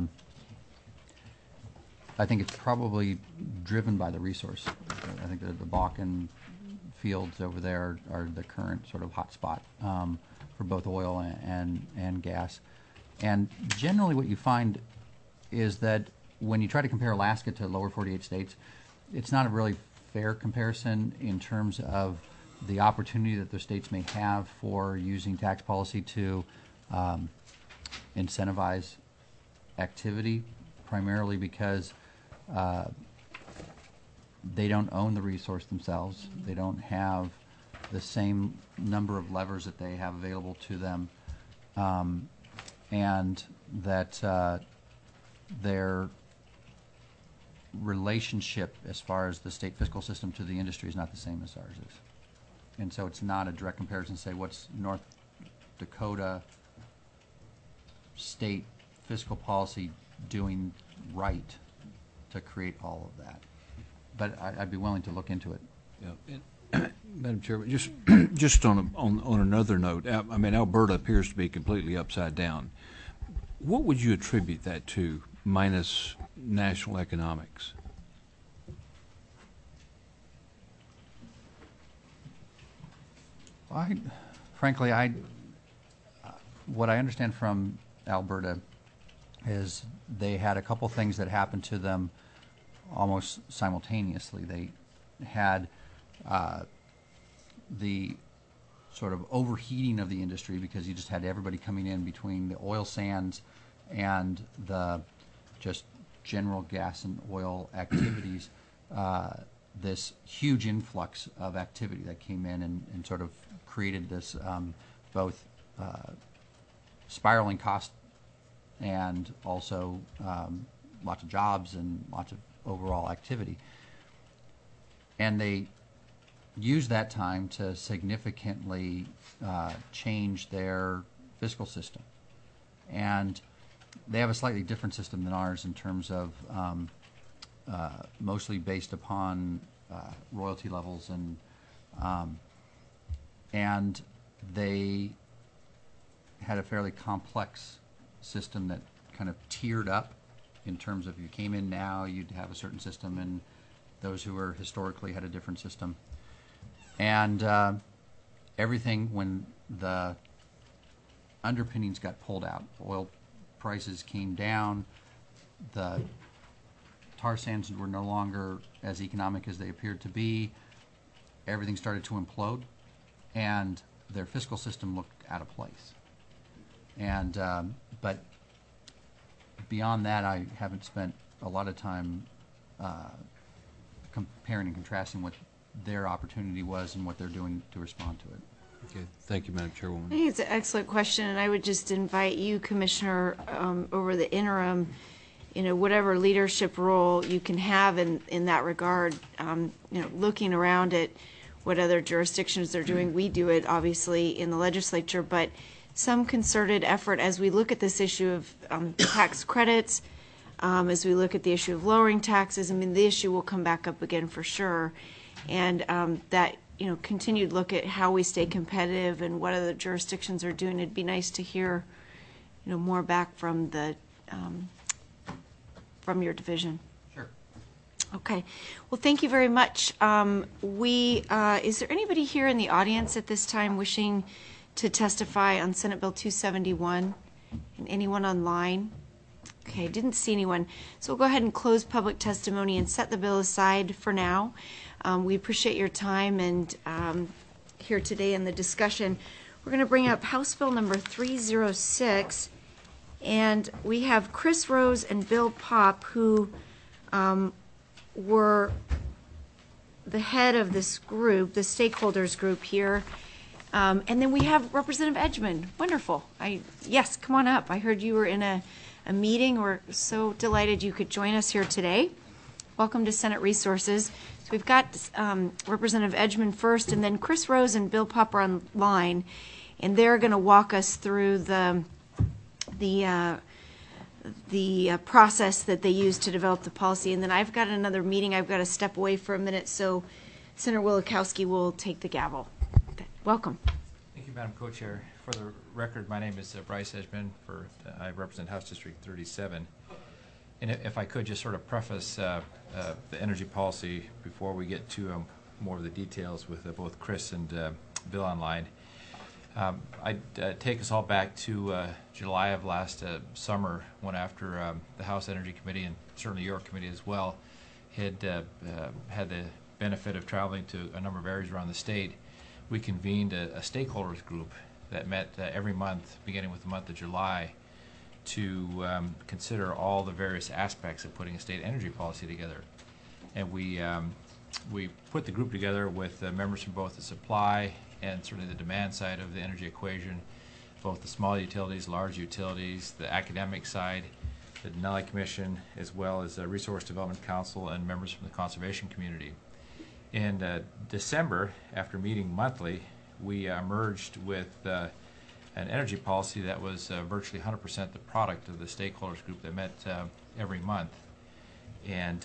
I think it's probably driven by the resource. I think the Bakken fields over there are the current sort of hotspot for both oil and gas. And generally what you find is that when you try to compare Alaska to lower 48 states, it's not a really fair comparison in terms of the opportunity that the states may have for using tax policy to incentivize activity, primarily because they don't own the resource themselves. They don't have the same number of levers that they have available to them, and that their relationship as far as the state fiscal system to the industry is not the same as ours is. And so it's not a direct comparison to say what's North Dakota state fiscal policy doing right to create all of that. But I'd be willing to look into it. Yeah. And, Madam Chairman, just on another note, I mean, Alberta appears to be completely upside down. What would you attribute that to, minus national economics? Frankly, what I understand from Alberta is they had a couple things that happened to them almost simultaneously. They had the sort of overheating of the industry because you just had everybody coming in between the oil sands and the just general gas and oil activities. This huge influx of activity that came in and sort of created this both spiraling cost and also lots of jobs and lots of overall activity. And they used that time to significantly change their fiscal system. And they have a slightly different system than ours in terms of mostly based upon royalty levels, and they had a fairly complex system that kind of tiered up in terms of if you came in now, you'd have a certain system, and those who were historically had a different system. And everything, when the underpinnings got pulled out, oil prices came down, the tar sands were no longer as economic as they appeared to be, everything started to implode, and their fiscal system looked out of place. And but beyond that, I haven't spent a lot of time comparing and contrasting what their opportunity was and what they're doing to respond to it. Okay, thank you, Madam Chairwoman. I think it's an excellent question, and I would just invite you, Commissioner, over the interim, whatever leadership role you can have in that regard, looking around at what other jurisdictions are doing. We do it, obviously, in the legislature, but some concerted effort as we look at this issue of tax credits, as we look at the issue of lowering taxes. I mean, the issue will come back up again for sure. And that, continued look at how we stay competitive and what other jurisdictions are doing. It'd be nice to hear, more back from the from your division. Sure. Okay. Well, thank you very much. Is there anybody here in the audience at this time wishing to testify on Senate Bill 271? And anyone online? Okay, didn't see anyone. So we'll go ahead and close public testimony and set the bill aside for now. We appreciate your time and here today in the discussion. We're going to bring up House Bill number 306, and we have Chris Rose and Bill Popp, who were the head of this group, the stakeholders group here. And then we have Representative Edgman. Wonderful. Yes, come on up. I heard you were in a meeting. We're so delighted you could join us here today. Welcome to Senate Resources. So we've got Representative Edgman first, and then Chris Rose and Bill Popp are online, and they're going to walk us through the process that they use to develop the policy. And then I've got another meeting. I've got to step away for a minute, so Senator Wielechowski will take the gavel. Okay. Welcome. Thank you, Madam Co-Chair. For the record, my name is Bryce Edgman. I represent House District 37. And if I could just sort of preface the energy policy before we get to more of the details with both Chris and Bill online. I'd take us all back to July of last summer, when after the House Energy Committee, and certainly your committee as well, had had the benefit of traveling to a number of areas around the state. We convened a stakeholders group that met every month, beginning with the month of July, to consider all the various aspects of putting a state energy policy together. And we put the group together with members from both the supply and certainly the demand side of the energy equation, both the small utilities, large utilities, the academic side, the Denali Commission, as well as the Resource Development Council and members from the conservation community. In December, after meeting monthly, we merged with an energy policy that was virtually 100% the product of the stakeholders group that met every month. And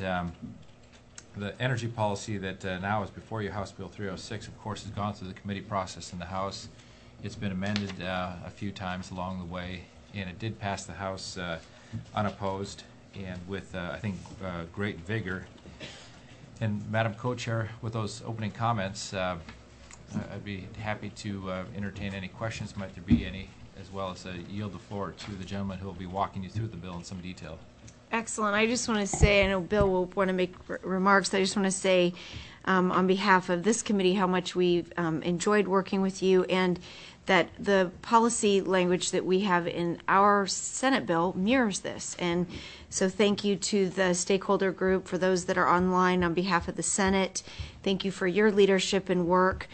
the energy policy that now is before you, House Bill 306, of course, has gone through the committee process in the House. It's been amended a few times along the way, and it did pass the House unopposed and with, I think, great vigor. And Madam Co-Chair, with those opening comments, I'd be happy to entertain any questions, might there be any, as well as yield the floor to the gentleman who will be walking you through the bill in some detail. Excellent. I just want to say, I know Bill will want to make remarks. I just want to say on behalf of this committee how much we've enjoyed working with you, and that the policy language that we have in our Senate bill mirrors this. And so thank you to the stakeholder group, for those that are online on behalf of the Senate. Thank you for your leadership and work.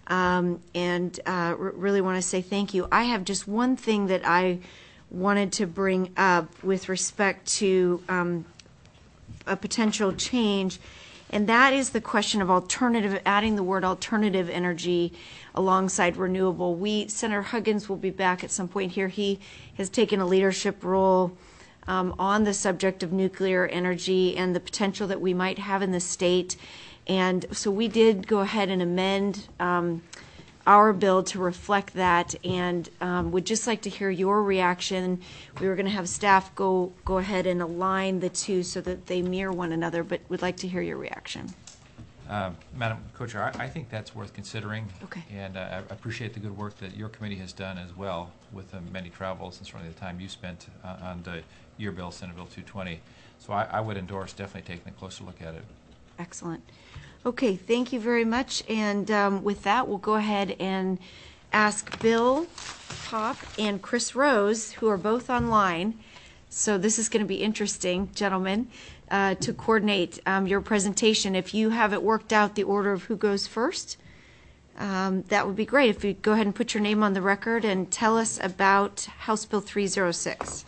Really want to say thank you. I have just one thing that I wanted to bring up with respect to a potential change, and that is the question of alternative, adding the word alternative energy alongside renewable. Senator Huggins will be back at some point here. He has taken a leadership role on the subject of nuclear energy and the potential that we might have in the state. And so we did go ahead and amend our bill to reflect that, and would just like to hear your reaction. We were going to have staff go ahead and align the two so that they mirror one another, but would like to hear your reaction. Madam Co-Chair, I think that's worth considering. Okay. And I appreciate the good work that your committee has done as well, with many travels and certainly the time you spent on your bill, Senate Bill 220. So I would endorse definitely taking a closer look at it. Excellent. Okay, thank you very much. And with that, we'll go ahead and ask Bill Popp and Chris Rose, who are both online. So this is going to be interesting, gentlemen, to coordinate your presentation. If you have it worked out, the order of who goes first, that would be great. If you go ahead and put your name on the record and tell us about House Bill 306.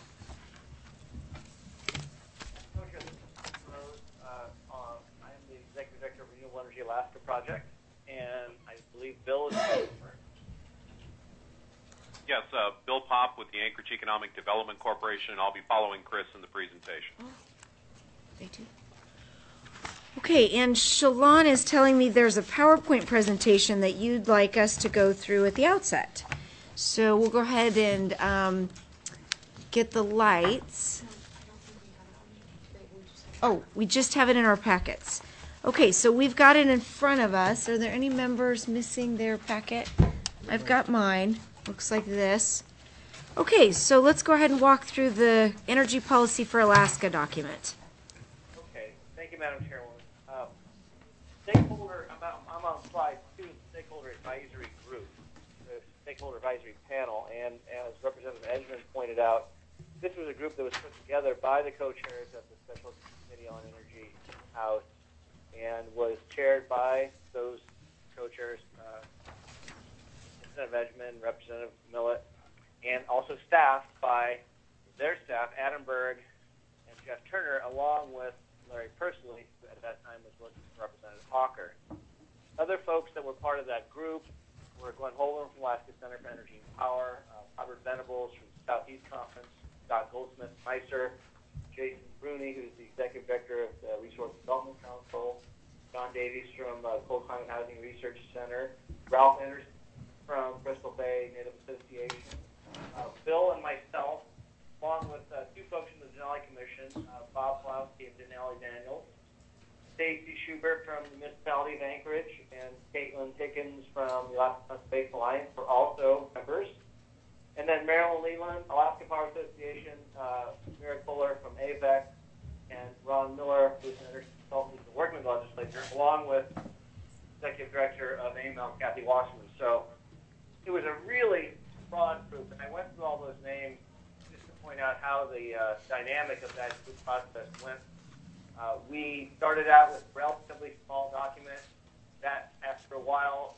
Alaska project, and I believe Bill is first. Yes, Bill Popp with the Anchorage Economic Development Corporation. I'll be following Chris in the presentation. Oh, they do. Okay, and Shalon is telling me there's a PowerPoint presentation that you'd like us to go through at the outset. So we'll go ahead and get the lights. Oh, we just have it in our packets. Okay, so we've got it in front of us. Are there any members missing their packet? I've got mine. Looks like this. Okay, so let's go ahead and walk through the Energy Policy for Alaska document. Okay, thank you, Madam Chairwoman. I'm on slide 2, Stakeholder Advisory Group, the Stakeholder Advisory Panel, and as Representative Edgman pointed out, this was a group that was put together by the co-chairs of the Special Committee on Energy House, and was chaired by those co-chairs, Representative Edgman, Representative Millett, and also staffed by their staff, Adam Berg and Jeff Turner, along with Larry personally, who at that time was working for Representative Hawker. Other folks that were part of that group were Glenn Holder from Alaska Center for Energy and Power, Robert Venables from Southeast Conference, Scott Goldsmith, NYSER, Jason Bruni, who's the Executive Director of the Resource Development Council, John Davies from Cold Climate Housing Research Center, Ralph Anderson from Bristol Bay Native Association, Bill and myself, along with two folks from the Denali Commission, Bob Flowsky and Denali Daniels, Stacy Schubert from the Municipality of Anchorage, and Caitlin Pickens from the Alaska Space Alliance were also members. And then Marilyn Leland, Alaska Power Association, Mira Fuller from AVEC, and Ron Miller, who's an energy consultant who's working with the legislature, along with Executive Director of AML, Kathy Wasserman. So it was a really broad group, and I went through all those names just to point out how the dynamic of that group process went. We started out with a relatively small document that, after a while,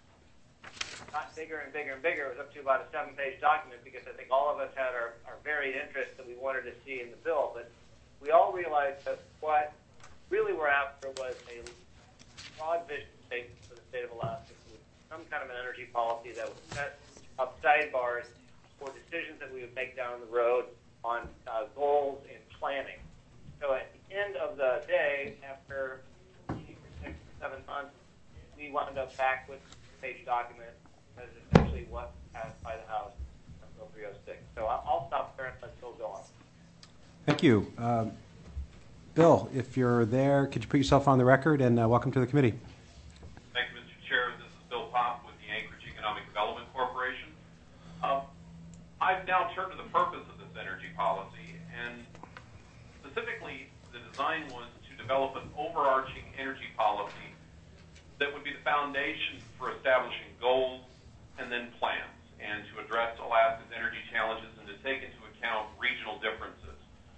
got bigger and bigger and bigger. It was up to about a 7-page document because I think all of us had our varied interests that we wanted to see in the bill. But we all realized that what really we're after was a broad vision statement for the state of Alaska, with some kind of an energy policy that would set up sidebars for decisions that we would make down the road on goals and planning. So at the end of the day, after 6 or 7 months, we wound up back with a page document that is essentially what passed by the House on Bill 306. So I'll stop there and let Bill go on. Thank you. Bill, if you're there, could you put yourself on the record, and welcome to the committee. Thank you, Mr. Chair. This is Bill Pop with the Anchorage Economic Development Corporation. I've now turned to the purpose of this energy policy, and specifically the design was to develop an overarching energy policy that would be the foundation for establishing goals and then plans, and to address Alaska's energy challenges and to take into account regional differences.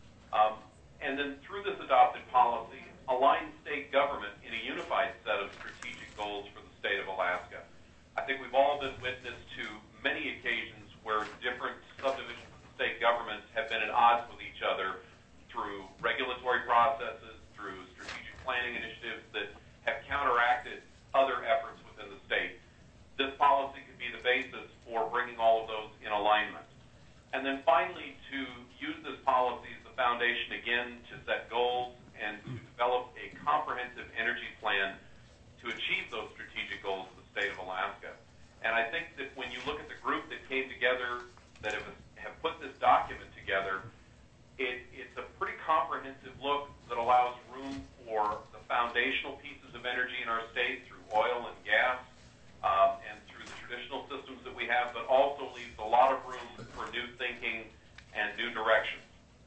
And then through this adopted policy, align state government in a unified set of strategic goals for the state of Alaska. I think we've all been witness to many occasions where different subdivisions of the state governments have been at odds with each other through regulatory processes, through strategic planning initiatives that have counteracted other efforts within the state. This policy could be the basis for bringing all of those in alignment. And then finally, to use this policy as the foundation again to set goals and to develop a comprehensive energy plan to achieve those strategic goals of the state of Alaska. And I think that when you look at the group that came together, that have put this document together, it's a pretty comprehensive look that allows room for the foundational pieces of energy in our state through oil and gas and through the traditional systems that we have, but also leaves a lot of room for new thinking and new directions.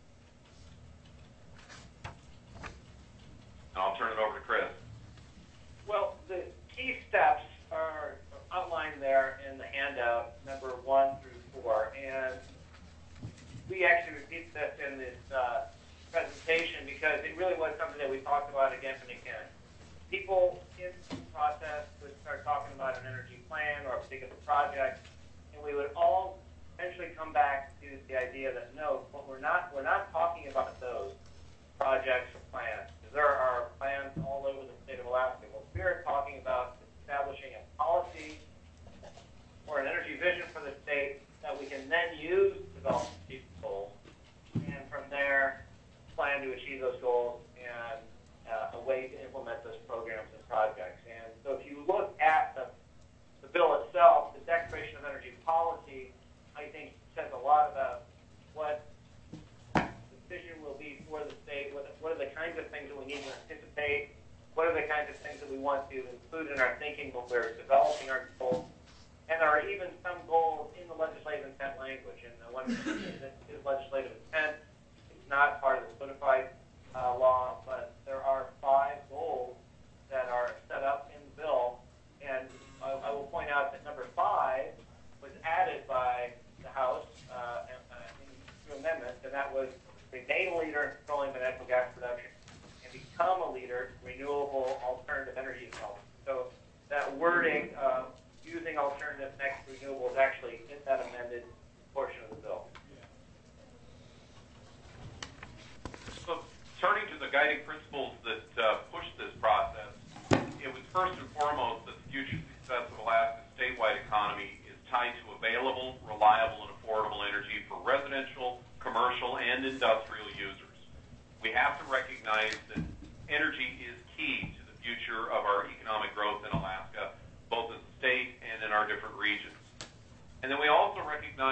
And I'll turn it over to Chris. Well, the key steps are outlined there in the handout, number 1 through 4, and we actually repeat this in this presentation because it really was something that we talked about again and again. People in the process would start talking about an energy plan or a particular project, and we would all eventually come back to the idea that no, we're not talking about those projects or plans. There are plans all over the state of Alaska. What we're talking about is establishing a policy or an energy vision for the state that we can then use to develop these goals, and from there plan to achieve those goals and a way to implement those programs and projects. And so if you look at the bill itself, the Declaration of Energy Policy, I think, says a lot about what the vision will be for the state, what are the kinds of things that we need to anticipate, what are the kinds of things that we want to include in our thinking when we're developing our goals. And there are even some goals in the legislative intent language. And one of the things that is legislative intent, it's not part of the codified law, but there are 5 goals that are set up in the bill. And I will point out that number 5 was added by the House through amendments, and that was remain a leader in controlling the natural gas production and become a leader in renewable alternative energy development. So that wording of using alternative next to renewables actually in that amended portion of the bill. So turning to the guiding principles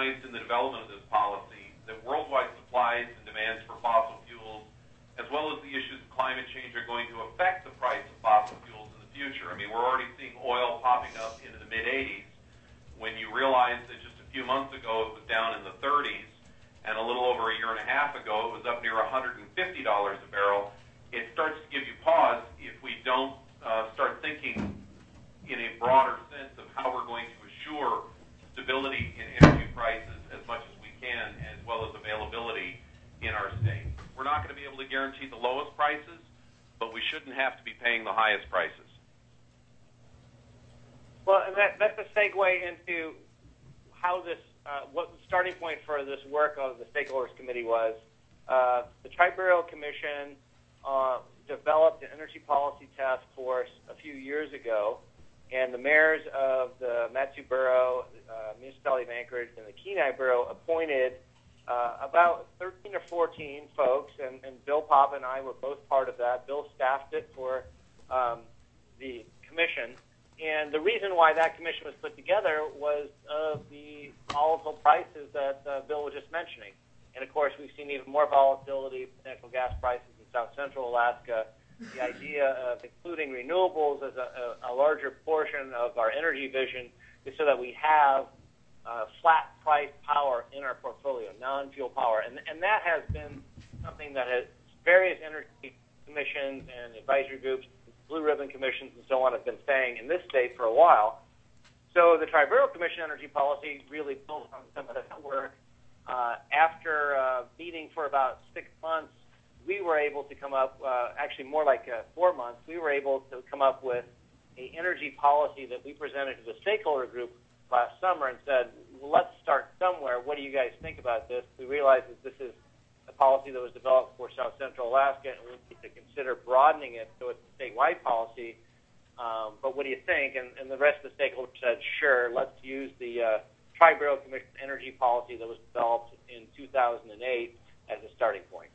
recognized in the development of this policy that worldwide supplies and demands for fossil fuels, as well as the issues of climate change, are going to affect the price of fossil fuels in the future. I mean, we're already seeing oil popping up into the mid-80s when you realize that just a few months ago it was down in the 30s, and a little over a year and a half ago it was up near $150 a barrel. It starts to give you pause if we don't start thinking in a broader sense of how we're going to assure stability in energy prices as much as we can, as well as availability in our state. We're not going to be able to guarantee the lowest prices, but we shouldn't have to be paying the highest prices. Well, and that's a segue into how this, what the starting point for this work of the Stakeholders Committee was. The Triborough Commission developed an energy policy task force a few years ago, and the mayors of the Matsu Borough, Municipality of Anchorage, and the Kenai Borough appointed about 13 or 14 folks, and Bill Popp and I were both part of that. Bill staffed it for the commission. And the reason why that commission was put together was the volatile prices that Bill was just mentioning. And, of course, we've seen even more volatility, natural gas prices in south central Alaska. The idea of including renewables as a larger portion of our energy vision is so that we have flat price power in our portfolio, non-fuel power. And that has been something that has various energy commissions and advisory groups, blue ribbon commissions and so on have been saying in this state for a while. So the Triborough Commission Energy Policy really built on some of that work. After meeting for about 6 months, we were able to come up, actually more like 4 months, we were able to come up with an energy policy that we presented to the stakeholder group last summer and said, well, let's start somewhere. What do you guys think about this? We realized that this is a policy that was developed for South Central Alaska, and we need to consider broadening it so it's a statewide policy. But what do you think? And the rest of the stakeholders said, sure, let's use the Triborough Commission energy policy that was developed in 2008 as a starting point.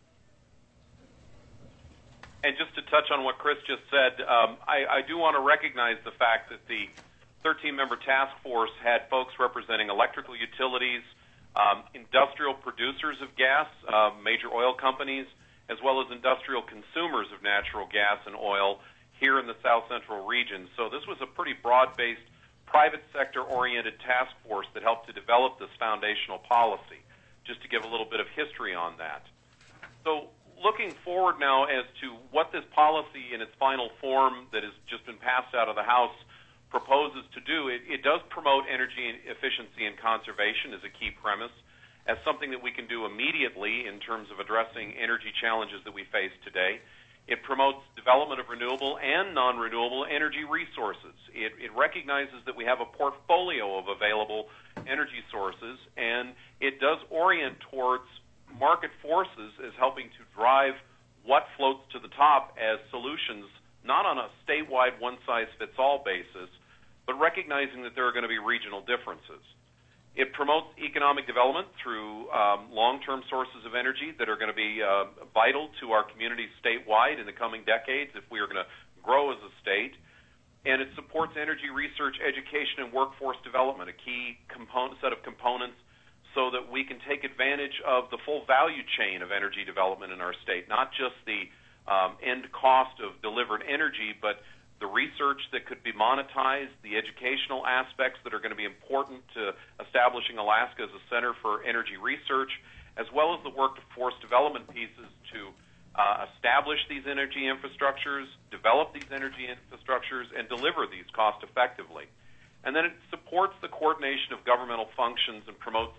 And just to touch on what Chris just said, I do want to recognize the fact that the 13-member task force had folks representing electrical utilities, industrial producers of gas, major oil companies, as well as industrial consumers of natural gas and oil here in the South Central region. So this was a pretty broad-based, private sector-oriented task force that helped to develop this foundational policy, just to give a little bit of history on that. So looking forward now as to what this policy in its final form that has just been passed out of the House proposes to do, it does promote energy efficiency and conservation as a key premise, as something that we can do immediately in terms of addressing energy challenges that we face today. It promotes development of renewable and non-renewable energy resources. It recognizes that we have a portfolio of available energy sources, and it does orient towards market forces as helping to drive what floats to the top as solutions, not on a statewide one-size-fits-all basis, but recognizing that there are going to be regional differences. It promotes economic development through long-term sources of energy that are going to be vital to our communities statewide in the coming decades if we are going to grow as a state. And it supports energy research, education, and workforce development, a key set of components so that we can take advantage of the full value chain of energy development in our state, not just the end cost of delivered energy, but the research that could be monetized, the educational aspects that are going to be important to establishing Alaska as a center for energy research, as well as the workforce development pieces to establish these energy infrastructures, develop these energy infrastructures, and deliver these cost effectively. And then it supports the coordination of governmental functions and promotes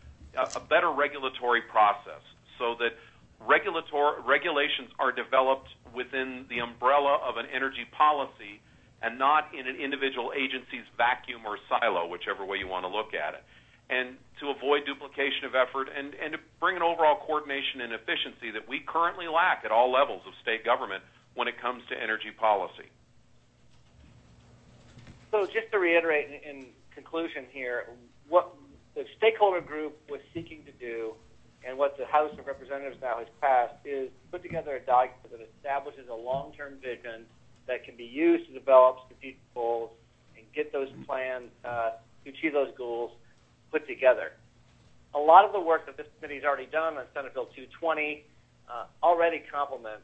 a better regulatory process so that regulations are developed within the umbrella of an energy policy and not in an individual agency's vacuum or silo, whichever way you want to look at it, and to avoid duplication of effort and to bring an overall coordination and efficiency that we currently lack at all levels of state government when it comes to energy policy. So just to reiterate in conclusion here, what the stakeholder group was seeking to do and what the House of Representatives now has passed is put together a document that establishes a long-term vision that can be used to develop strategic goals and get those plans to achieve those goals put together. a lot of the work that this committee has already done on Senate Bill 220 already complements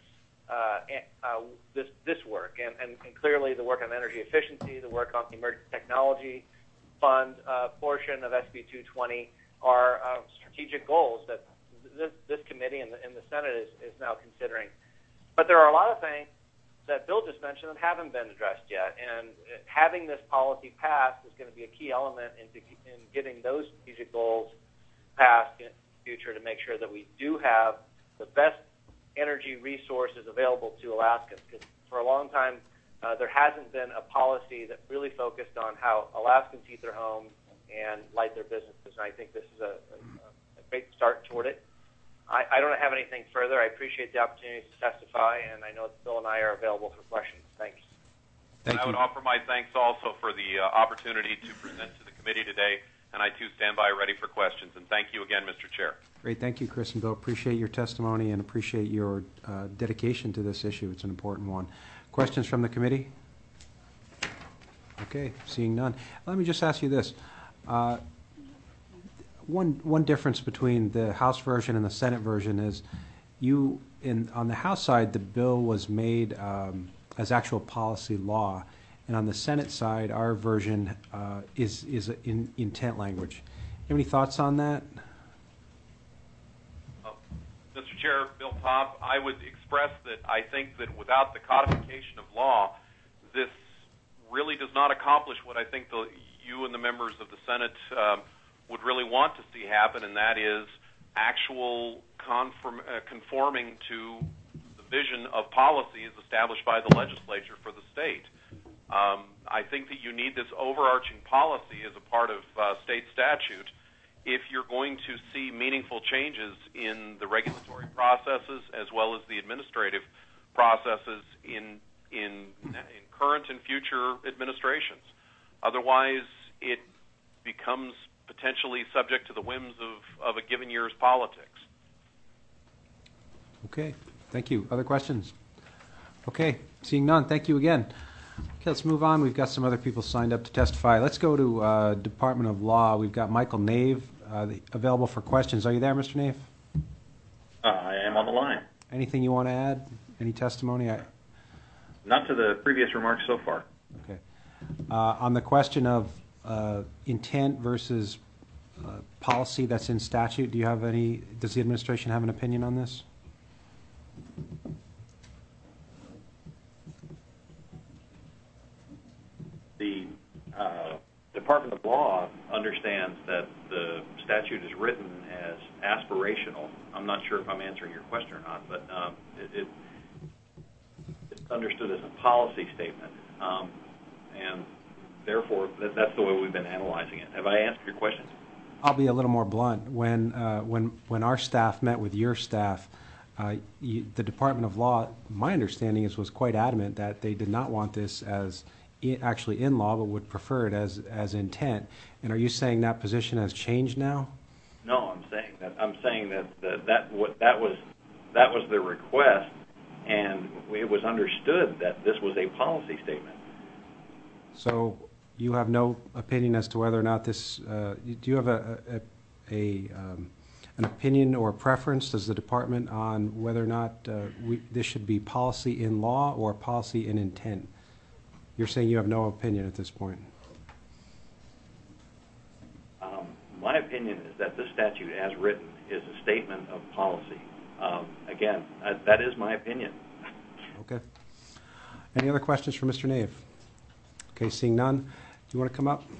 this work, and clearly the work on energy efficiency, the work on the Emerging Technology Fund portion of SB 220 are strategic goals that this committee and the Senate is now considering. But there are a lot of things that Bill just mentioned that haven't been addressed yet, and having this policy passed is going to be a key element in getting those strategic goals passed in the future to make sure that we do have the best energy resources available to Alaskans. Because for a long time, there hasn't been a policy that really focused on how Alaskans heat their homes and light their businesses, and I think this is a great start toward it. I don't have anything further. I appreciate the opportunity to testify, and I know that Bill and I are available for questions. Thanks. And I would offer my thanks also for the opportunity to present to the committee today, and I too stand by ready for questions. And thank you again, Mr. Chair. Great. Thank you, Chris and Bill. Appreciate your testimony and appreciate your dedication to this issue. It's an important one. Questions from the committee? Okay, seeing none. Let me just ask you this. One difference between the House version and the Senate version is on the House side, the bill was made as actual policy law, and on the Senate side, our version is in intent language. Have any thoughts on that? Mr. Chair, Bill Popp, I would express that I think that without the codification of law, this really does not accomplish what I think you and the members of the Senate would really want to see happen, and that is actual conforming to the vision of policy as established by the legislature for the state. I think that you need this overarching policy as a part of state statute if you're going to see meaningful changes in the regulatory processes as well as the administrative processes in current and future administrations. Otherwise, it becomes potentially subject to the whims of a given year's politics. Okay, thank you. Other questions? Okay, seeing none, thank you again. Okay, let's move on. We've got some other people signed up to testify. Let's go to Department of Law. We've got Michael Nave available for questions. Are you there, Mr. Nave? I am on the line. Anything you want to add? Any testimony? Not to the previous remarks so far. Okay. On the question of intent versus policy that's in statute, does the administration have an opinion on this? The Department of Law understands that the statute is written as aspirational. I'm not sure if I'm answering your question or not, but it's understood as a policy statement, and therefore that's the way we've been analyzing it. Have I answered your question? I'll be a little more blunt. When our staff met with your staff, the Department of Law, my understanding was quite adamant that they did not want this as actually in law, but would prefer it as intent. And are you saying that position has changed now? No, I'm saying that was the request, and it was understood that this was a policy statement. So you have no opinion as to whether or not this. Do you have an opinion or preference? Does the department on whether or not this should be policy in law or policy in intent? You're saying you have no opinion at this point. My opinion is that this statute, as written, is a statement of policy. Again, that is my opinion. Okay. Any other questions for Mr. Nave? Okay, seeing none. Do you want to come up?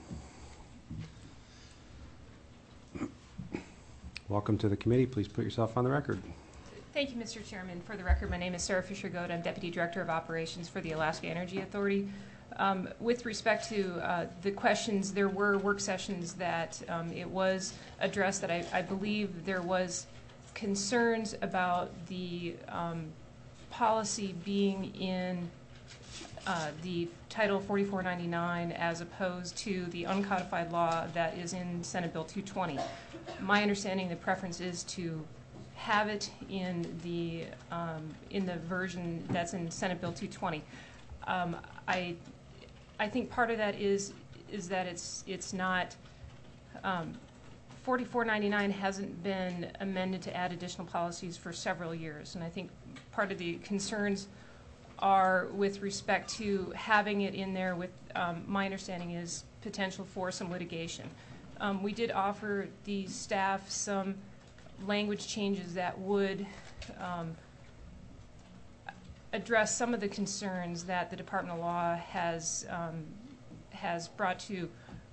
Welcome to the committee. Please put yourself on the record. Thank you, Mr. Chairman. For the record, my name is Sarah Fisher-Goat. I'm Deputy Director of Operations for the Alaska Energy Authority. With respect to the questions, there were work sessions that it was addressed that I believe there was concerns about the policy being in the Title 4499 as opposed to the uncodified law that is in Senate Bill 220. My understanding, the preference is to have it in the version that's in Senate Bill 220. I think part of that is that it's not 4499 hasn't been amended to add additional policies for several years, and I think part of the concerns are with respect to having it in there with, my understanding is, potential for some litigation. We did offer the staff some language changes that would address some of the concerns that the Department of Law has brought to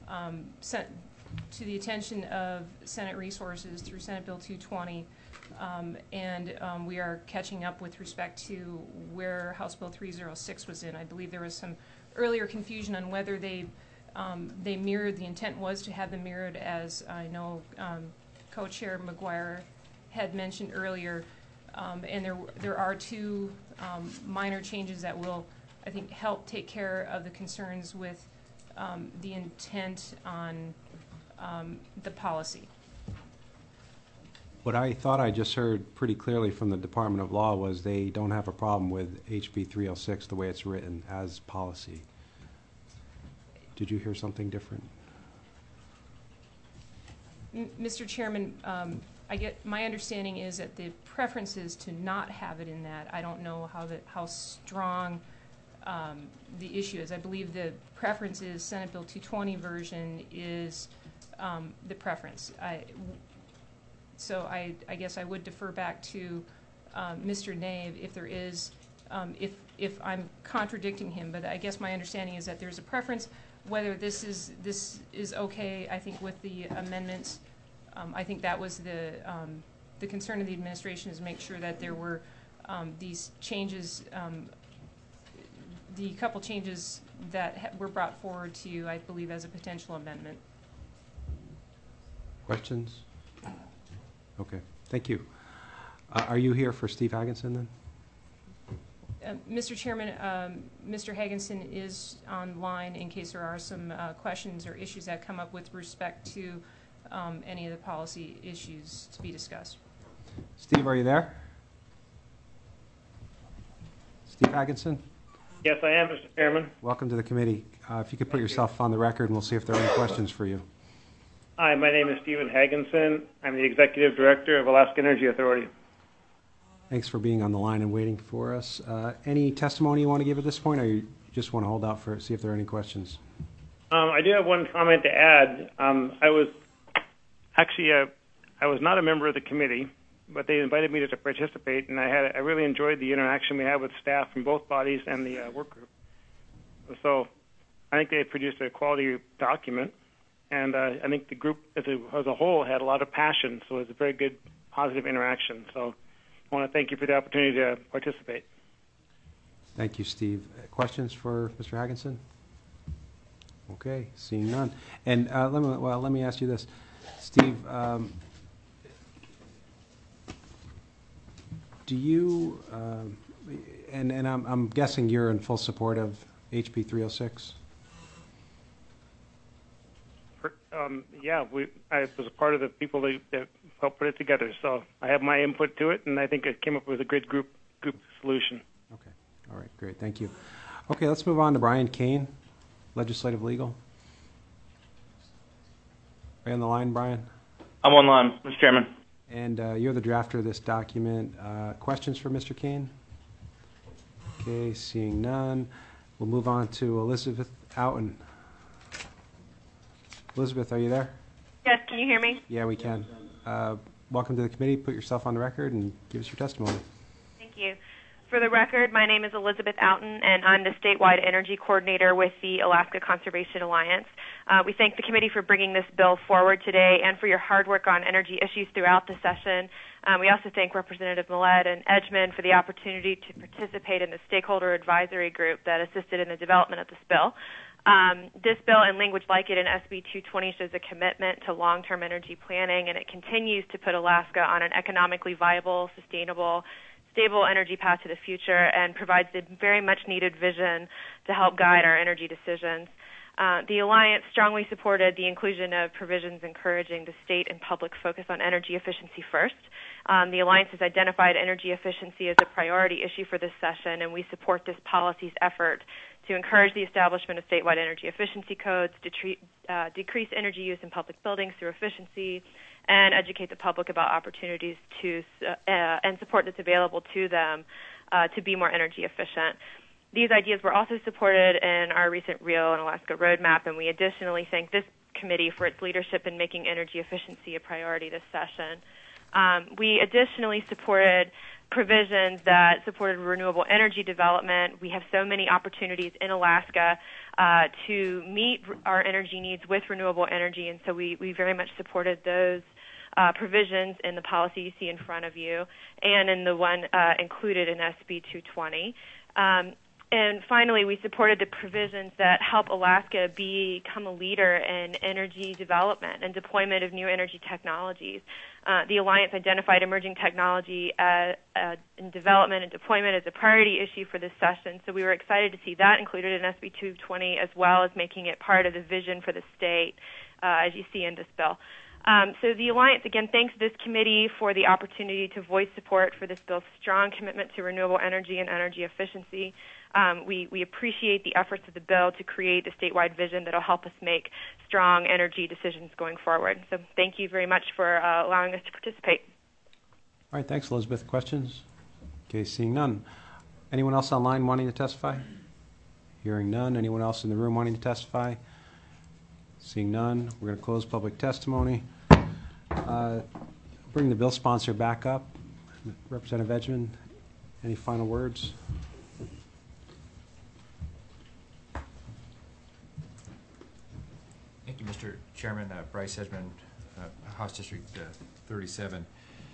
the attention of Senate resources through Senate Bill 220, and we are catching up with respect to where House Bill 306 was in. I believe there was some earlier confusion on whether they mirrored. The intent was to have them mirrored, as I know Co-Chair McGuire had mentioned earlier, and there are two minor changes that will, I think, help take care of the concerns with the intent on the policy. What I thought I just heard pretty clearly from the Department of Law was they don't have a problem with HB 306 the way it's written as policy. Did you hear something different? Mr. Chairman, my understanding is that the preference is to not have it in that. I don't know how strong the issue is. I believe the preference is Senate Bill 220 version is the preference. So I guess I would defer back to Mr. Nave if there is, if I'm contradicting him, but I guess my understanding is that there's a preference. Whether this is okay, I think with the amendments, I think that was the concern of the administration, is make sure that there were these changes, the couple changes that were brought forward to you, I believe, as a potential amendment. Questions? Okay, thank you. Are you here for Steve Hagenson then? Mr. Chairman, Mr. Hagenson is online in case there are some questions or issues that come up with respect to any of the policy issues to be discussed. Steve, are you there? Steve Hagenson? Yes, I am, Mr. Chairman. Welcome to the committee. If you could put yourself on the record, and we'll see if there are any questions for you. Hi, my name is Stephen Hagenson. I'm the Executive Director of Alaska Energy Authority. Thanks for being on the line and waiting for us. Any testimony you want to give at this point, or you just want to hold out for see if there are any questions? I do have one comment to add. I was not a member of the committee, but they invited me to participate, and I really enjoyed the interaction we had with staff from both bodies and the work group. So I think they produced a quality document, and I think the group as a whole had a lot of passion, so it was a very good, positive interaction. So I want to thank you for the opportunity to participate. Thank you, Steve. Questions for Mr. Hagenson? Okay, seeing none. And let me ask you this, Steve. Do you, and I'm guessing you're in full support of HB 306? Yeah, I was a part of the people that helped put it together, so I have my input to it, and I think it came up with a good group solution. Okay, all right, great, thank you. Okay, let's move on to Brian Kane, Legislative Legal. Are you on the line, Brian? I'm online, Mr. Chairman. And you're the drafter of this document. Questions for Mr. Kane? Okay, seeing none. We'll move on to Elizabeth Outen. Elizabeth, are you there? Yes, can you hear me? Yeah, we can. Welcome to the committee. Put yourself on the record and give us your testimony. Thank you. For the record, my name is Elizabeth Outen, and I'm the statewide energy coordinator with the Alaska Conservation Alliance. We thank the committee for bringing this bill forward today and for your hard work on energy issues throughout the session. We also thank Representative Millett and Edgman for the opportunity to participate in the stakeholder advisory group that assisted in the development of this bill. This bill and language like it in SB 220 shows a commitment to long-term energy planning, and it continues to put Alaska on an economically viable, sustainable, stable energy path to the future and provides a very much needed vision to help guide our energy decisions. The Alliance strongly supported the inclusion of provisions encouraging the state and public focus on energy efficiency first. The Alliance has identified energy efficiency as a priority issue for this session, and we support this policy's effort to encourage the establishment of statewide energy efficiency codes, decrease energy use in public buildings through efficiency, and educate the public about opportunities to and support that's available to them to be more energy efficient. These ideas were also supported in our recent Rio and Alaska roadmap, and we additionally thank this committee for its leadership in making energy efficiency a priority this session. We additionally supported provisions that supported renewable energy development. We have so many opportunities in Alaska to meet our energy needs with renewable energy, and so we very much supported those provisions in the policy you see in front of you and in the one included in SB 220. And finally, we supported the provisions that help Alaska become a leader in energy development and deployment of new energy technologies. The Alliance identified emerging technology in development and deployment as a priority issue for this session, so we were excited to see that included in SB 220 as well as making it part of the vision for the state, as you see in this bill. So the Alliance, again, thanks this committee for the opportunity to voice support for this bill's strong commitment to renewable energy and energy efficiency. We appreciate the efforts of the bill to create a statewide vision that will help us make strong energy decisions going forward. So thank you very much for allowing us to participate. All right, thanks, Elizabeth. Questions? Okay, seeing none. Anyone else online wanting to testify? Hearing none. Anyone else in the room wanting to testify? Seeing none, we're going to close public testimony. Bring the bill sponsor back up. Representative Edgman, any final words? Thank you, Mr. Chairman. Bryce Edgman, House District 37.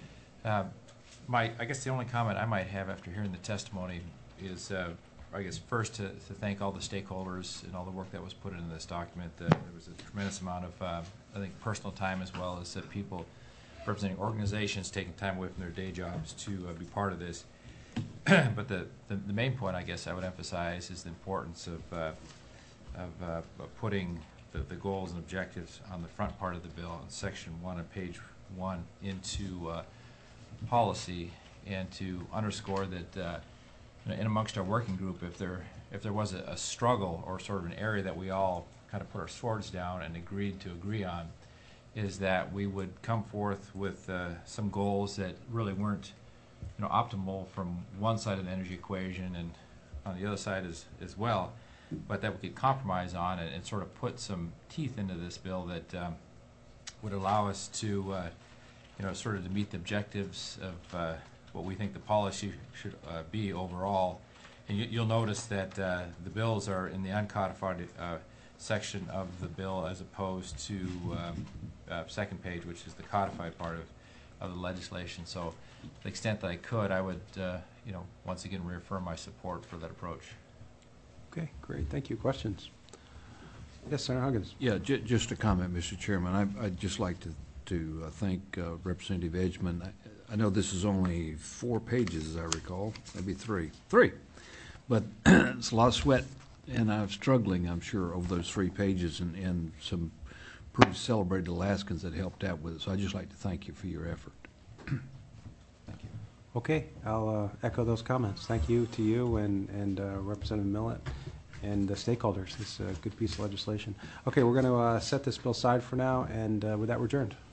I guess the only comment I might have after hearing the testimony is, I guess, first to thank all the stakeholders and all the work that was put into this document. There was a tremendous amount of, I think, personal time as well as people representing organizations taking time away from their day jobs to be part of this. But the main point, I guess, I would emphasize is the importance of putting the goals and objectives on the front part of the bill in Section 1 on page 1 into policy, and to underscore that in amongst our working group, if there was a struggle or sort of an area that we all kind of put our swords down and agreed to agree on, is that we would come forth with some goals that really weren't optimal from one side of the energy equation and on the other side as well, but that we could compromise on and sort of put some teeth into this bill that would allow us to sort of to meet the objectives of what we think the policy should be overall. And you'll notice that the bills are in the uncodified section of the bill as opposed to second page, which is the codified part of the legislation. So to the extent that I could, I would once again reaffirm my support for that approach. Okay, great. Thank you. Questions? Yes, Senator Huggins. Yeah, just a comment, Mr. Chairman. I'd just like to thank Representative Edgman. I know this is only 4 pages, as I recall, maybe 3. 3! But it's a lot of sweat, and I'm struggling, I'm sure, over those 3 pages, and some pretty celebrated Alaskans that helped out with it. So I'd just like to thank you for your effort. Thank you. Okay, I'll echo those comments. Thank you to you and Representative Millett and the stakeholders. This is a good piece of legislation. Okay, we're going to set this bill aside for now, and with that, we're adjourned.